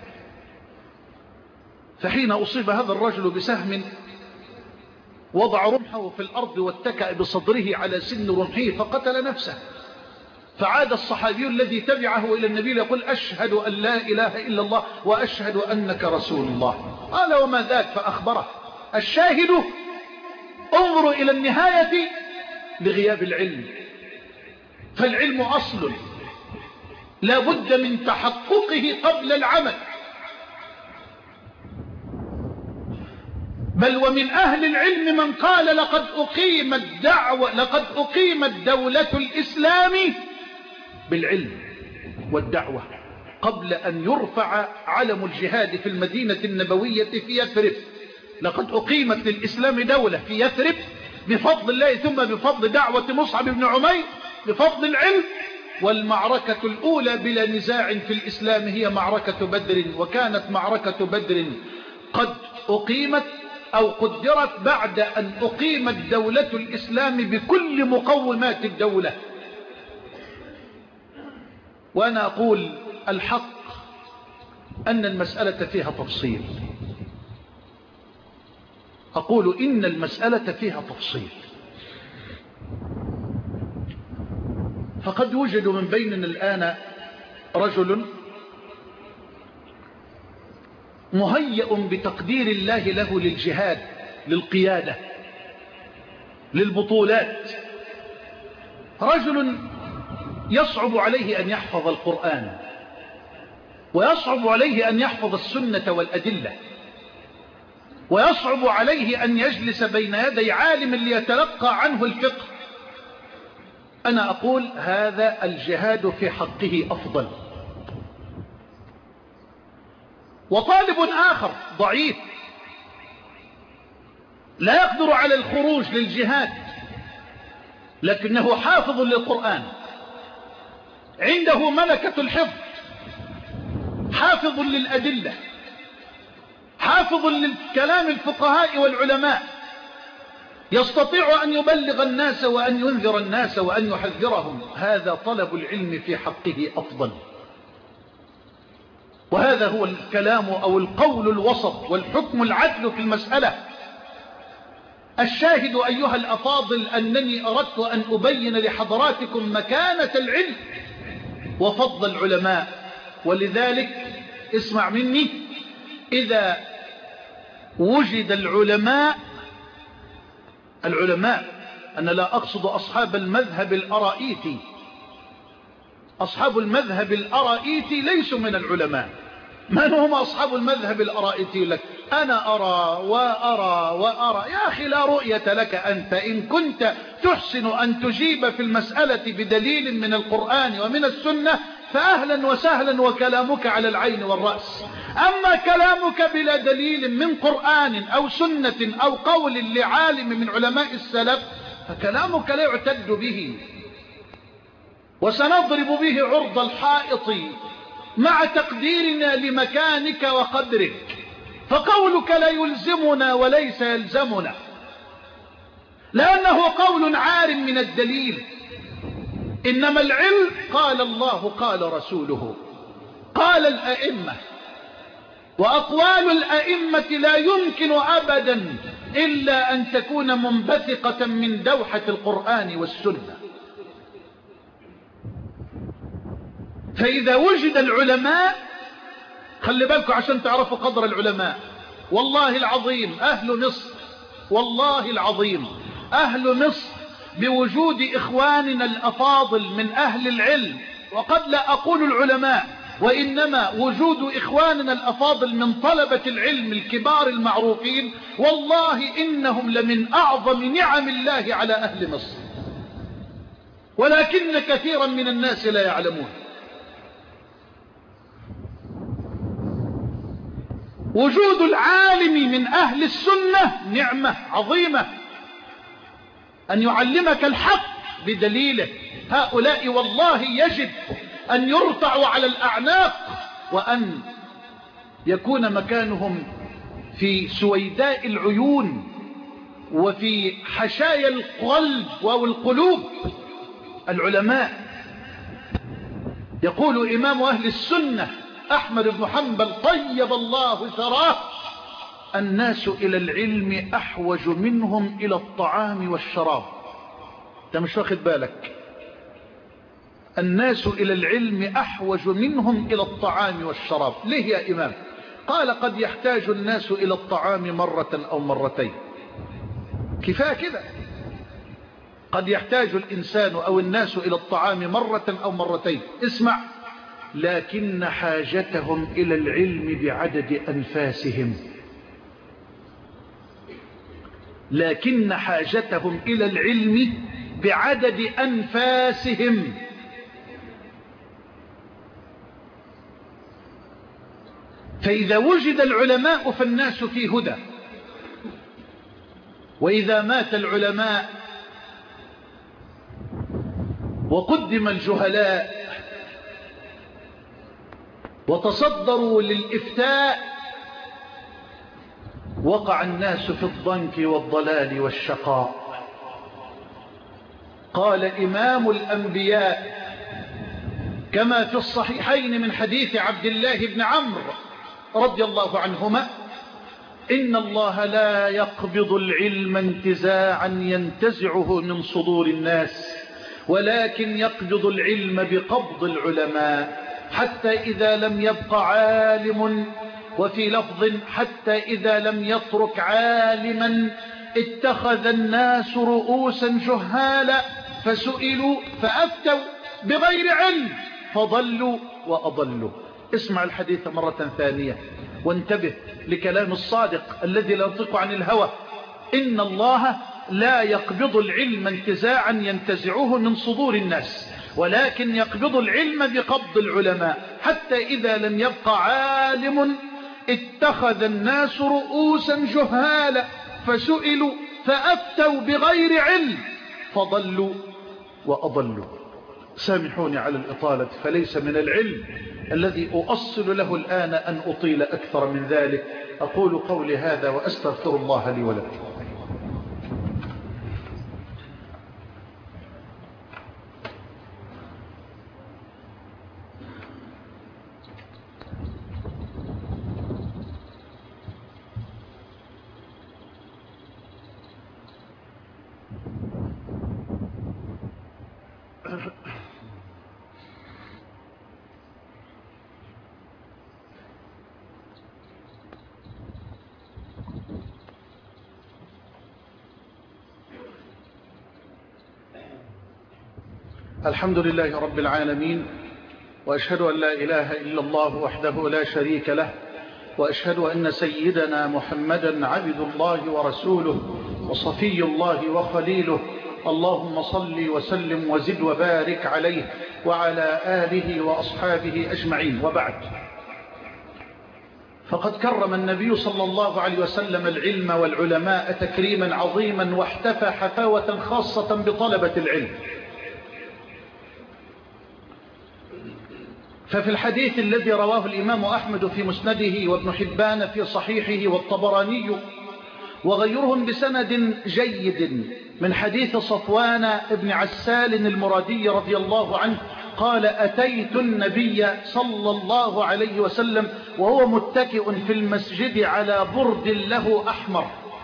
فحين أصيب هذا الرجل بسهم وضع رمحه في الأرض واتكأ بصدره على سن رمحه فقتل نفسه. فعاد الصحابي الذي تبعه إلى النبي يقول أشهد أن لا إله إلا الله وأشهد أنك رسول الله. قال وما ذاك؟ فأخبره. الشاهد انظروا إلى النهاية لغياب العلم. فالعلم أصل لا بد من تحققه قبل العمل. بل ومن أهل العلم من قال لقد أقيمت دولة الإسلام بالعلم والدعوة قبل أن يرفع علم الجهاد في المدينة النبوية في يثرب. لقد أقيمت للإسلام دولة في يثرب بفضل الله ثم بفضل دعوة مصعب بن عمير بفضل العلم. والمعركة الأولى بلا نزاع في الإسلام هي معركة بدر، وكانت معركة بدر قد أقيمت أو قدرت بعد أن أقيمت دولة الإسلام بكل مقومات الدولة. وأنا أقول الحق أن المسألة فيها تفصيل، أقول إن المسألة فيها تفصيل. فقد يوجد من بيننا الآن رجل مهيأ بتقدير الله له للجهاد، للقيادة، للبطولات، رجل يصعب عليه أن يحفظ القرآن ويصعب عليه أن يحفظ السنة والأدلة، ويصعب عليه أن يجلس بين يدي عالم ليتلقى عنه الفقه. أنا أقول هذا الجهاد في حقه أفضل. وطالب آخر ضعيف لا يقدر على الخروج للجهاد لكنه حافظ للقرآن، عنده ملكة الحفظ، حافظ للأدلة، حافظ للكلام الفقهاء والعلماء، يستطيع أن يبلغ الناس وأن ينذر الناس وأن يحذرهم. هذا طلب العلم في حقه أفضل. وهذا هو الكلام أو القول الوسط والحكم العدل في المسألة. الشاهد أيها الأفاضل أنني أردت أن أبين لحضراتكم مكانة العلم وفضل العلماء. ولذلك اسمع مني، إذا وجد العلماء، أنا لا أقصد أصحاب المذهب الأرائيتي، أصحاب المذهب الأرائيتي ليسوا من العلماء. من هم أصحاب المذهب الأرائيتي؟ لك أنا أرى وأرى وأرى. يا أخي لا رؤية لك أنت. إن كنت تحسن أن تجيب في المسألة بدليل من القرآن ومن السنة فأهلا وسهلا وكلامك على العين والرأس. أما كلامك بلا دليل من قرآن أو سنة أو قول لعالم من علماء السلف فكلامك لا يعتد به، وسنضرب به عرض الحائط مع تقديرنا لمكانك وقدرك. فقولك لا يلزمنا وليس يلزمنا، لأنه قول عار من الدليل. إنما العلم قال الله قال رسوله قال الأئمة، وأقوال الأئمة لا يمكن أبدا إلا أن تكون منبثقة من دوحة القرآن والسنة. فإذا وجد العلماء، خلي بالكم عشان تعرفوا قدر العلماء، والله العظيم أهل مصر، والله العظيم أهل مصر بوجود إخواننا الأفاضل من أهل العلم، وقد لا أقول العلماء وإنما وجود إخواننا الأفاضل من طلبة العلم الكبار المعروفين، والله إنهم لمن أعظم نعم الله على أهل مصر، ولكن كثيرا من الناس لا يعلمون. وجود العالم من أهل السنة نعمة عظيمة، أن يعلمك الحق بدليله. هؤلاء والله يجب أن يرفعوا على الأعناق، وأن يكون مكانهم في سويداء العيون وفي حشايا القلب والقلوب. العلماء، يقول إمام أهل السنة أحمد بن حنبل طيب الله ثراه: الناس إلى العلم أحوج منهم إلى الطعام والشراب. أنت مش واخد بالك؟ الناس إلى العلم أحوج منهم إلى الطعام والشراب. ليه يا إمام؟ قال قد يحتاج الناس إلى الطعام مرة أو مرتين، كفاية كده. قد يحتاج الإنسان أو الناس إلى الطعام مرة أو مرتين. اسمع، لكن حاجتهم إلى العلم بعدد أنفاسهم. لكن حاجتهم إلى العلم بعدد أنفاسهم. فإذا وجد العلماء فالناس في هدى، وإذا مات العلماء وقدم الجهلاء وتصدروا للإفتاء وقع الناس في الضنك والضلال والشقاء. قال إمام الأنبياء كما في الصحيحين من حديث عبد الله بن عمرو رضي الله عنهما: إن الله لا يقبض العلم انتزاعا ينتزعه من صدور الناس، ولكن يقبض العلم بقبض العلماء، حتى إذا لم يبق عالم، وفي لفظ حتى إذا لم يترك عالما اتخذ الناس رؤوسا جهالا فسئلوا فأفتوا بغير علم فضلوا وأضلوا. اسمع الحديث مرة ثانية وانتبه لكلام الصادق الذي لا ينطق عن الهوى: إن الله لا يقبض العلم انتزاعا ينتزعه من صدور الناس، ولكن يقبض العلم بقبض العلماء، حتى إذا لم يبق عالم اتخذ الناس رؤوسا جهالا فسئلوا فأفتوا بغير علم فضلوا وأضلوا. سامحوني على الإطالة، فليس من العلم الذي أؤصل له الآن أن أطيل أكثر من ذلك. أقول قولي هذا وأستغفر الله لي ولكم. الحمد لله رب العالمين، وأشهد أن لا إله إلا الله وحده لا شريك له، وأشهد أن سيدنا محمدا عبد الله ورسوله وصفي الله وخليله. اللهم صل وسلم وزد وبارك عليه وعلى آله وأصحابه أجمعين، وبعد. فقد كرم النبي صلى الله عليه وسلم العلم والعلماء تكريما عظيما، واحتفى حفاوة خاصة بطلبة العلم. ففي الحديث الذي رواه الإمام أحمد في مسنده وابن حبان في صحيحه والطبراني وغيرهم بسند جيد من حديث صفوان بن عسال المرادي رضي الله عنه قال: أتيت النبي صلى الله عليه وسلم وهو متكئ في المسجد على برد له أحمر.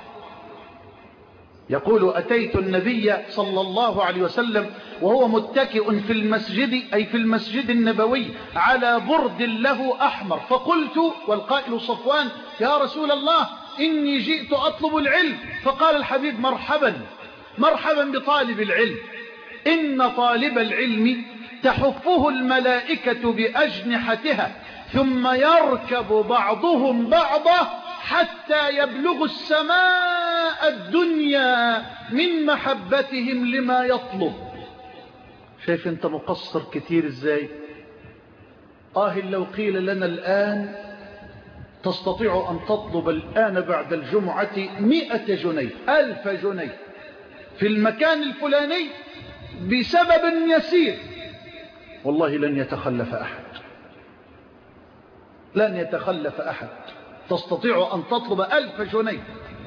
يقول: أتيت النبي صلى الله عليه وسلم وهو متكئ في المسجد، أي في المسجد النبوي، على برد له أحمر، فقلت، والقائل صفوان: يا رسول الله، إني جئت أطلب العلم. فقال الحبيب: مرحبا مرحبا بطالب العلم، إن طالب العلم تحفه الملائكة بأجنحتها، ثم يركب بعضهم بعضا حتى يبلغ السماء الدنيا من محبتهم لما يطلب. شايف انت مقصر كتير ازاي؟ لو قيل لنا الآن تستطيع أن تطلب الآن بعد الجمعة 100 جنيه 1000 جنيه في المكان الفلاني بسبب يسير، والله لن يتخلف أحد، لن يتخلف أحد. تستطيع أن تطلب 1000 جنيه.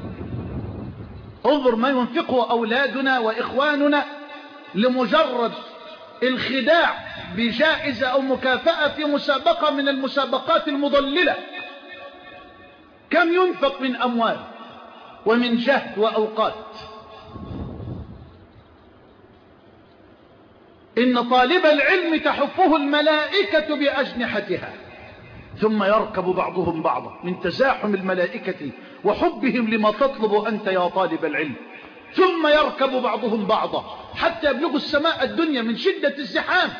انظر ما ينفقه أولادنا وإخواننا لمجرد الخداع بجائزة أو مكافأة في مسابقة من المسابقات المضللة. كم ينفق من أموال ومن جهد وأوقات. إن طالب العلم تحفه الملائكة بأجنحتها، ثم يركب بعضهم بعضا من تزاحم الملائكة وحبهم لما تطلب أنت يا طالب العلم، ثم يركب بعضهم بعضا حتى يبلغ السماء الدنيا من شدة الزحام،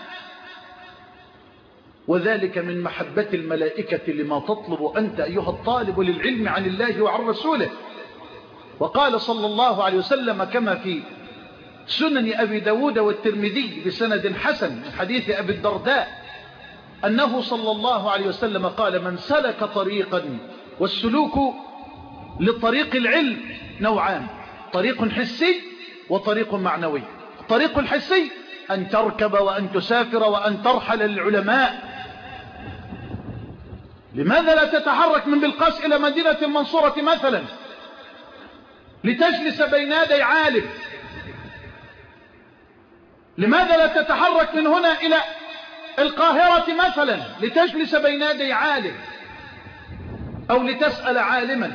وذلك من محبة الملائكة لما تطلب أنت أيها الطالب للعلم عن الله وعن رسوله. وقال صلى الله عليه وسلم كما في سنن أبي داود والترمذي بسند حسن من حديث أبي الدرداء أنه صلى الله عليه وسلم قال: من سلك طريقا، والسلوك لطريق العلم نوعان: طريق حسي وطريق معنوي. الطريق الحسي أن تركب وأن تسافر وأن ترحل للعلماء. لماذا لا تتحرك من بلقاس إلى مدينة المنصورة مثلا لتجلس بين يدي عالم؟ لماذا لا تتحرك من هنا إلى القاهرة مثلا لتجلس بين يدي عالم أو لتسأل عالما؟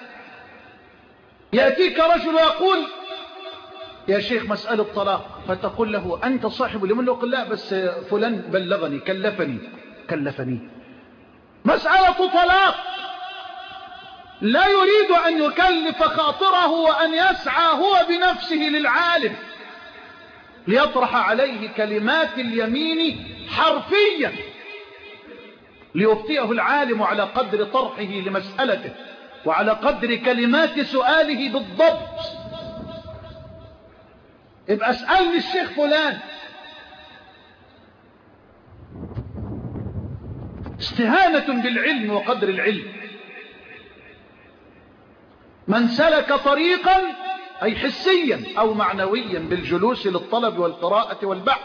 يأتيك رجل يقول: يا شيخ مسألة طلاق، فتقول له: أنت صاحب اليمين؟ يقول: لا، بس فلان بلغني كلفني. مسألة طلاق، لا يريد أن يكلف خاطره وأن يسعى هو بنفسه للعالم ليطرح عليه كلمات اليمين حرفيا ليفتيه العالم على قدر طرحه لمسألته وعلى قدر كلمات سؤاله بالضبط. ابقى اسألني الشيخ فلان. استهانة بالعلم وقدر العلم. من سلك طريقا أي حسيا أو معنويا بالجلوس للطلب والقراءة والبحث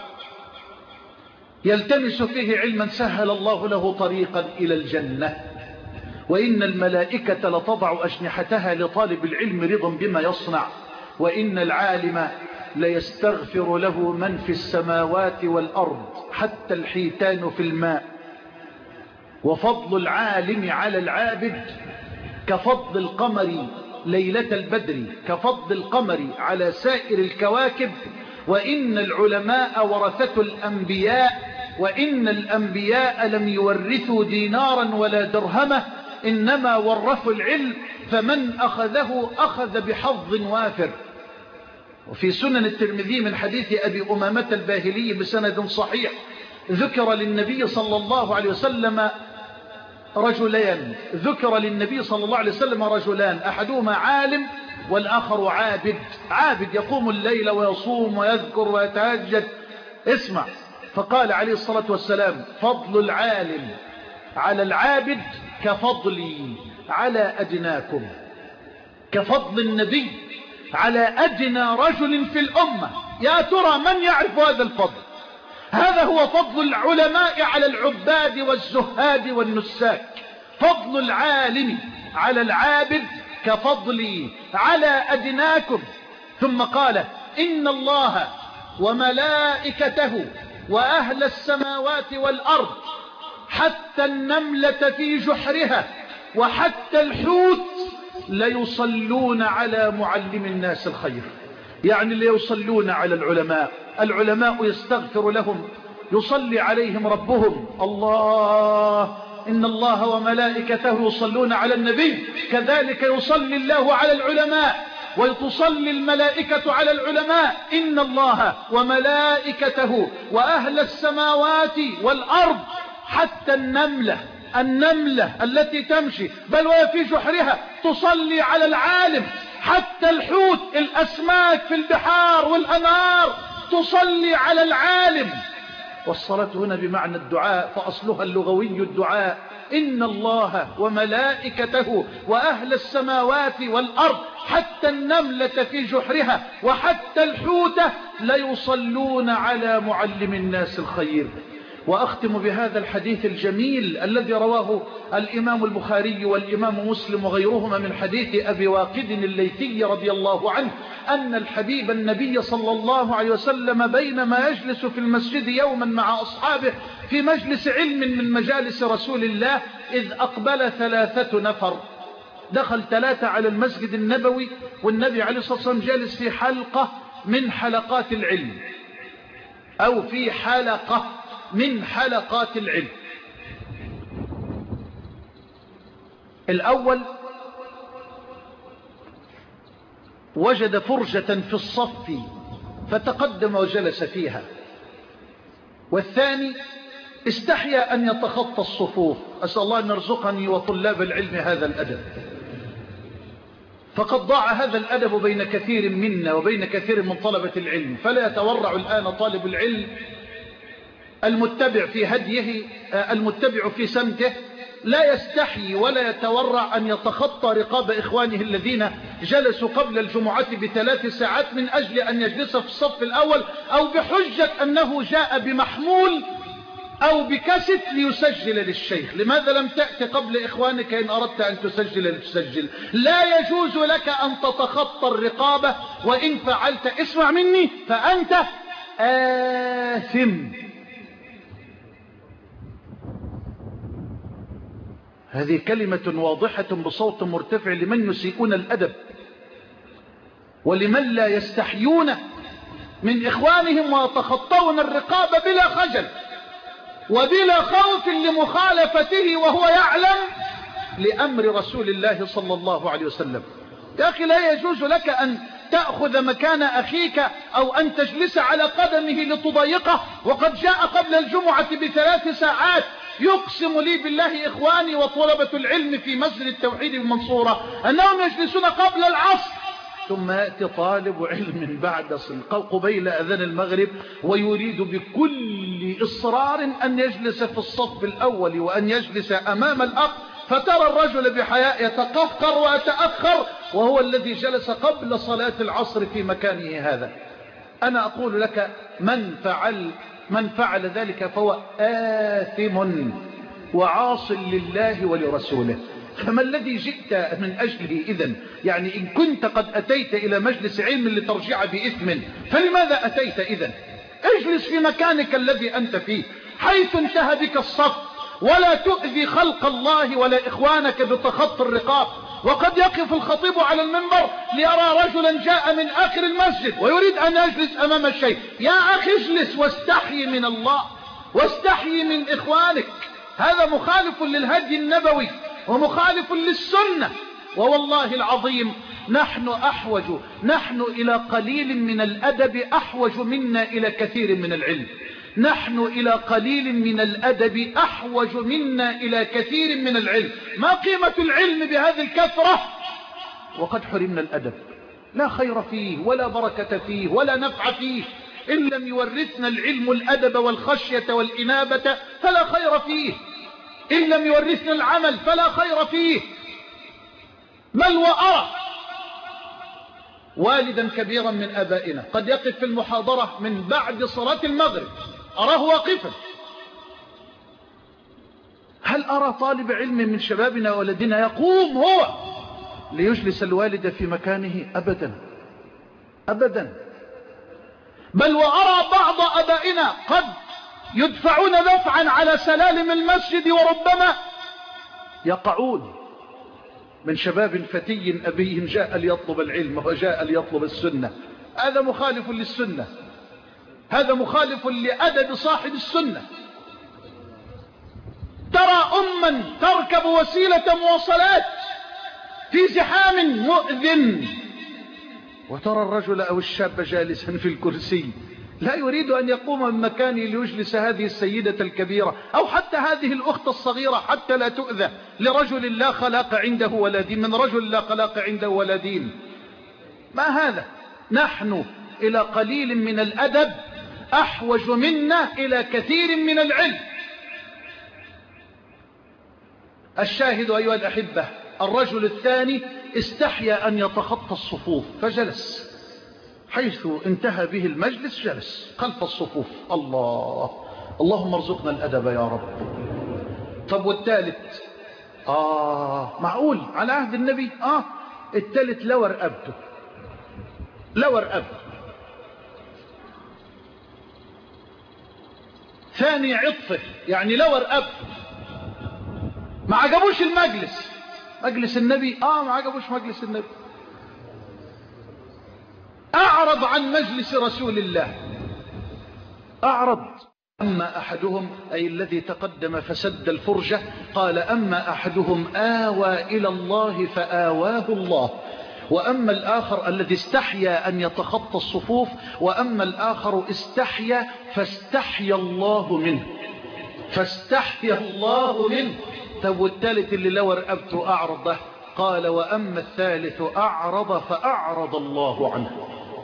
يلتمس فيه علما سهل الله له طريقا إلى الجنة. وإن الملائكة لتضع أجنحتها لطالب العلم رضا بما يصنع، وإن العالم ليستغفر له من في السماوات والأرض حتى الحيتان في الماء. وفضل العالم على العابد كفضل القمر ليلة البدر، كفضل القمر على سائر الكواكب. وإن العلماء ورثة الأنبياء، وإن الأنبياء لم يورثوا دينارا ولا درهمه، إنما ورثوا العلم، فمن أخذه أخذ بحظ وافر. وفي سنن الترمذي من حديث أبي أمامة الباهلي بسند صحيح ذكر للنبي صلى الله عليه وسلم رجلان، رجلان أحدهما عالم والآخر عابد. عابد يقوم الليل ويصوم ويذكر ويتهجد. اسمع، فقال عليه الصلاة والسلام: فضل العالم على العابد كفضلي على أدناكم، كفضل النبي على أدنى رجل في الأمة. يا ترى من يعرف هذا الفضل؟ هذا هو فضل العلماء على العباد والزهاد والنساك. فضل العالم على العابد كفضلي على أدناكم. ثم قال: إن الله وملائكته وأهل السماوات والأرض حتى النملة في جحرها وحتى الحوت ليصلون على معلم الناس الخير. يعني ليصلون على العلماء. العلماء يستغفر لهم، يصلي عليهم ربهم. الله، إن الله وملائكته يصلون على النبي، كذلك يصلي الله على العلماء وتصلي الملائكة على العلماء. إن الله وملائكته وأهل السماوات والأرض حتى النملة التي تمشي بل وهي في جحرها تصلي على العالم، حتى الحوت، الأسماك في البحار والأنهار تصلي على العالم. والصلاة هنا بمعنى الدعاء، فأصلها اللغوي الدعاء. إن الله وملائكته وأهل السماوات والأرض حتى النملة في جحرها وحتى الحوت ليصلون على معلم الناس الخير. وأختم بهذا الحديث الجميل الذي رواه الإمام البخاري والإمام مسلم وغيرهما من حديث أبي واقد الليثي رضي الله عنه أن الحبيب النبي صلى الله عليه وسلم بينما يجلس في المسجد يوما مع أصحابه في مجلس علم من مجالس رسول الله إذ أقبل 3 نفر. دخل 3 على المسجد النبوي والنبي عليه الصلاة والسلام جالس في حلقة من حلقات العلم أو في حلقة من حلقات العلم. الأول وجد فرجة في الصف فتقدم وجلس فيها، والثاني استحيا أن يتخطى الصفوف. أسأل الله أن يرزقني وطلاب العلم هذا الأدب، فقد ضاع هذا الأدب بين كثير منا وبين كثير من طلبة العلم. فلا يتورع الآن طالب العلم المتبع في هديه المتبع في سمته، لا يستحي ولا يتورع أن يتخطى رقاب إخوانه الذين جلسوا قبل الجمعة ب3 ساعات من أجل أن يجلس في الصف الأول، أو بحجة أنه جاء بمحمول أو بكاسيت ليسجل للشيخ. لماذا لم تأتي قبل إخوانك إن أردت أن تسجل لتسجل؟ لا يجوز لك أن تتخطى الرقابة، وإن فعلت اسمع مني فأنت آثم. هذه كلمة واضحة بصوت مرتفع لمن يسيئون الأدب ولمن لا يستحيون من إخوانهم ويتخطون الرقابة بلا خجل وبلا خوف لمخالفته وهو يعلم لأمر رسول الله صلى الله عليه وسلم. يا أخي لا يجوز لك أن تأخذ مكان أخيك أو أن تجلس على قدمه لتضيقه، وقد جاء قبل الجمعة ب3 ساعات. يقسم لي بالله إخواني وطلبة العلم في مسجد التوحيد المنصورة أنهم يجلسون قبل العصر، ثم يأتي طالب علم بعد قبيل أذان المغرب ويريد بكل إصرار أن يجلس في الصف الأول وأن يجلس أمام الأخ، فترى الرجل بحياء يتقهقر ويتأخر وهو الذي جلس قبل صلاة العصر في مكانه هذا. أنا أقول لك من فعل ذلك فهو آثم وعاص لله ولرسوله. فما الذي جئت من أجله إذن؟ يعني إن كنت قد أتيت إلى مجلس علم لترجع بإثم، فلماذا أتيت إذن؟ اجلس في مكانك الذي أنت فيه حيث انتهى بك الصف، ولا تؤذي خلق الله ولا إخوانك بتخطي الرقاب. وقد يقف الخطيب على المنبر ليرى رجلا جاء من آخر المسجد ويريد أن يجلس أمام الشيخ. يا أخي اجلس واستحي من الله واستحي من إخوانك. هذا مخالف للهدي النبوي ومخالف للسنة. ووالله العظيم نحن إلى قليل من الأدب أحوج منا إلى كثير من العلم. نحن إلى قليل من الأدب أحوج منا إلى كثير من العلم. ما قيمة العلم بهذه الكثرة وقد حرمنا الأدب؟ لا خير فيه ولا بركة فيه ولا نفع فيه. إن لم يورثنا العلم الأدب والخشية والإنابة فلا خير فيه. إن لم يورثنا العمل فلا خير فيه. بل وأرى والدا كبيرا من أبائنا قد يقف في المحاضرة من بعد صلاة المغرب، أراه واقفا. هل أرى طالب علم من شبابنا ولدنا يقوم هو ليجلس الوالد في مكانه؟ أبدا أبدا. بل وأرى بعض أبائنا قد يدفعون دفعا على سلالم المسجد وربما يقعون من شباب فتي أبي جاء ليطلب العلم وجاء ليطلب السنة. هذا مخالف للسنة، هذا مخالف لأدب صاحب السنة. ترى أما تركب وسيلة مواصلات في زحام مؤذن، وترى الرجل أو الشاب جالسا في الكرسي لا يريد أن يقوم من مكانه ليجلس هذه السيدة الكبيرة أو حتى هذه الأخت الصغيرة حتى لا تؤذى لرجل لا خلاق عنده ولا دين، من رجل لا خلاق عنده ولا دين. ما هذا؟ نحن إلى قليل من الأدب أحوج منا إلى كثير من العلم. الشاهد أيها الأحبة، الرجل الثاني استحيا أن يتخطى الصفوف فجلس، حيث انتهى به المجلس جلس خلف الصفوف. اللهم ارزقنا الأدب يا رب. طب والثالث؟ معقول على عهد النبي؟ الثالث لو رقبته، ثاني عطفه، يعني لو رقبته. ما عجبوش المجلس، مجلس النبي ما عجبوش مجلس النبي، أعرض عن مجلس رسول الله، أعرض. أما أحدهم أي الذي تقدم فسد الفرجة، قال أما أحدهم آوى إلى الله فآواه الله، وأما الآخر الذي استحيا أن يتخطى الصفوف، وأما الآخر استحيا فاستحيا الله منه، فاستحيا الله منه. طب والثالث اللي لو رقبته أعرضه، قال وأما الثالث أعرض فأعرض الله عنه.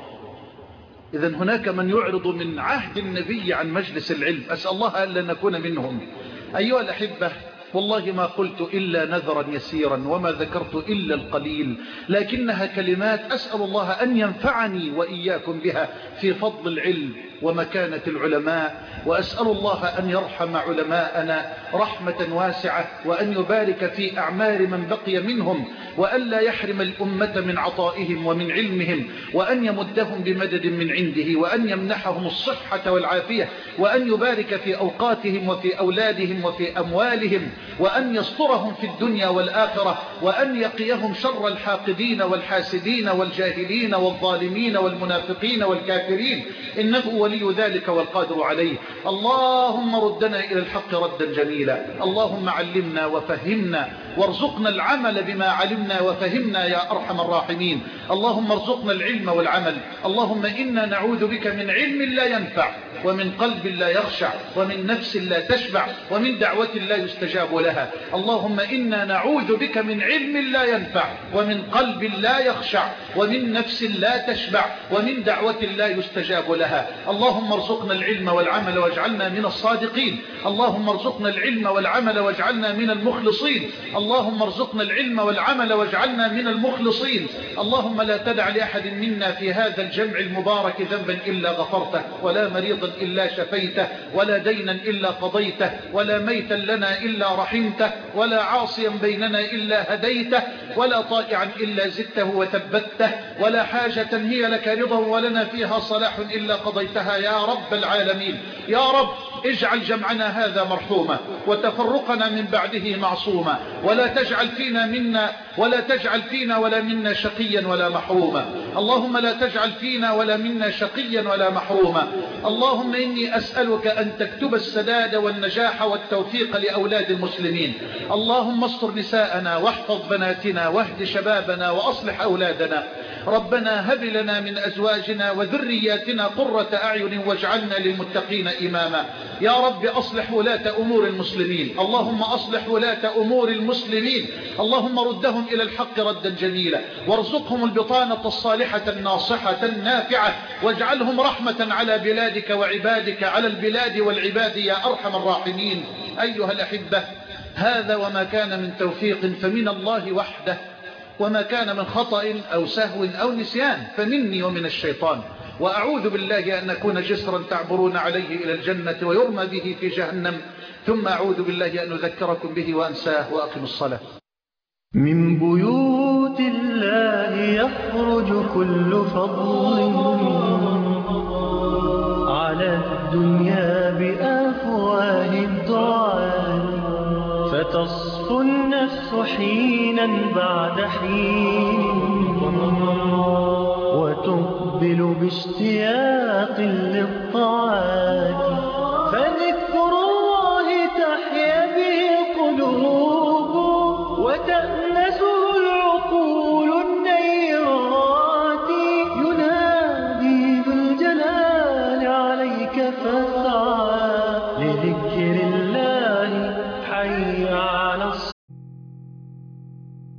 إذن هناك من يعرض من عهد النبي عن مجلس العلم، أسأل الله ألا نكون منهم. أيها الأحبة، والله ما قلت إلا نذرا يسيرا وما ذكرت إلا القليل، لكنها كلمات أسأل الله أن ينفعني وإياكم بها في فضل العلم ومكانة العلماء، وأسأل الله أن يرحم علماءنا رحمة واسعة، وأن يبارك في أعمار من بقي منهم، وأن لا يحرم الأمة من عطائهم ومن علمهم، وأن يمدهم بمدد من عنده، وأن يمنحهم الصحة والعافية، وأن يبارك في أوقاتهم وفي أولادهم وفي أموالهم، وأن يسترهم في الدنيا والآخرة، وأن يقيهم شر الحاقدين والحاسدين والجاهلين والظالمين والمنافقين والكافرين، إنه ولي ذلك والقادر عليه. اللهم ردنا إلى الحق ردا جميلا، اللهم علمنا وفهمنا وارزقنا العمل بما علمنا وفهمنا يا أرحم الراحمين. اللهم ارزقنا العلم والعمل. اللهم إنا نعوذ بك من علم لا ينفع، ومن قلب لا يخشع، ومن نفس لا تشبع، ومن دعوة لا يستجاب لها. اللهم إنا نعوذ بك من علم لا ينفع، ومن قلب لا يخشع، ومن نفس لا تشبع، ومن دعوة لا يستجاب لها. اللهم ارزقنا العلم والعمل واجعلنا من الصادقين. اللهم ارزقنا العلم والعمل واجعلنا من المخلصين. اللهم ارزقنا العلم والعمل واجعلنا من المخلصين. اللهم لا تدع لأحد منا في هذا الجمع المبارك ذنبا إلا غفرته، ولا مريضا إلا شفيته، ولا دينا إلا قضيته، ولا ميتا لنا إلا رحمته، ولا عاصيا بيننا إلا هديته، ولا طائعا إلا زدته وثبته، ولا حاجة هي لك رضا ولنا فيها صلاح إلا قضيتها يا رب العالمين. يا رب اجعل جمعنا هذا مرحوما، وتفرقنا من بعده معصوما، ولا تجعل فينا ولا منا شقيا ولا محروما. اللهم لا تجعل فينا ولا منا شقيا ولا محروما. اللهم إني أسألك أن تكتب السداد والنجاح والتوفيق لأولاد المسلمين. اللهم استر نساءنا واحفظ بناتنا واهد شبابنا وأصلح أولادنا. ربنا هب لنا من أزواجنا وذرياتنا قرة أعين واجعلنا للمتقين إماما. يا رب أصلح ولاة أمور المسلمين. اللهم أصلح ولاة أمور المسلمين. اللهم ردهم إلى الحق ردا جميلا، وارزقهم البطانة الصالحة الناصحة النافعة، واجعلهم رحمة على بلادك وعبادك، على البلاد والعباد يا أرحم الراحمين. أيها الأحبة، هذا وما كان من توفيق فمن الله وحده، وما كان من خطأ أو سهو أو نسيان فمني ومن الشيطان، وأعوذ بالله أن نكون جسرا تعبرون عليه إلى الجنة ويرمى به في جهنم، ثم أعوذ بالله أن أذكركم به وأنساه وأقم الصلاة.
من بيوت الله يخرج كل فضل على الدنيا بأفواه الدعاء، فتصفو النفس حينا بعد حين وتقبل باشتياق للطاعة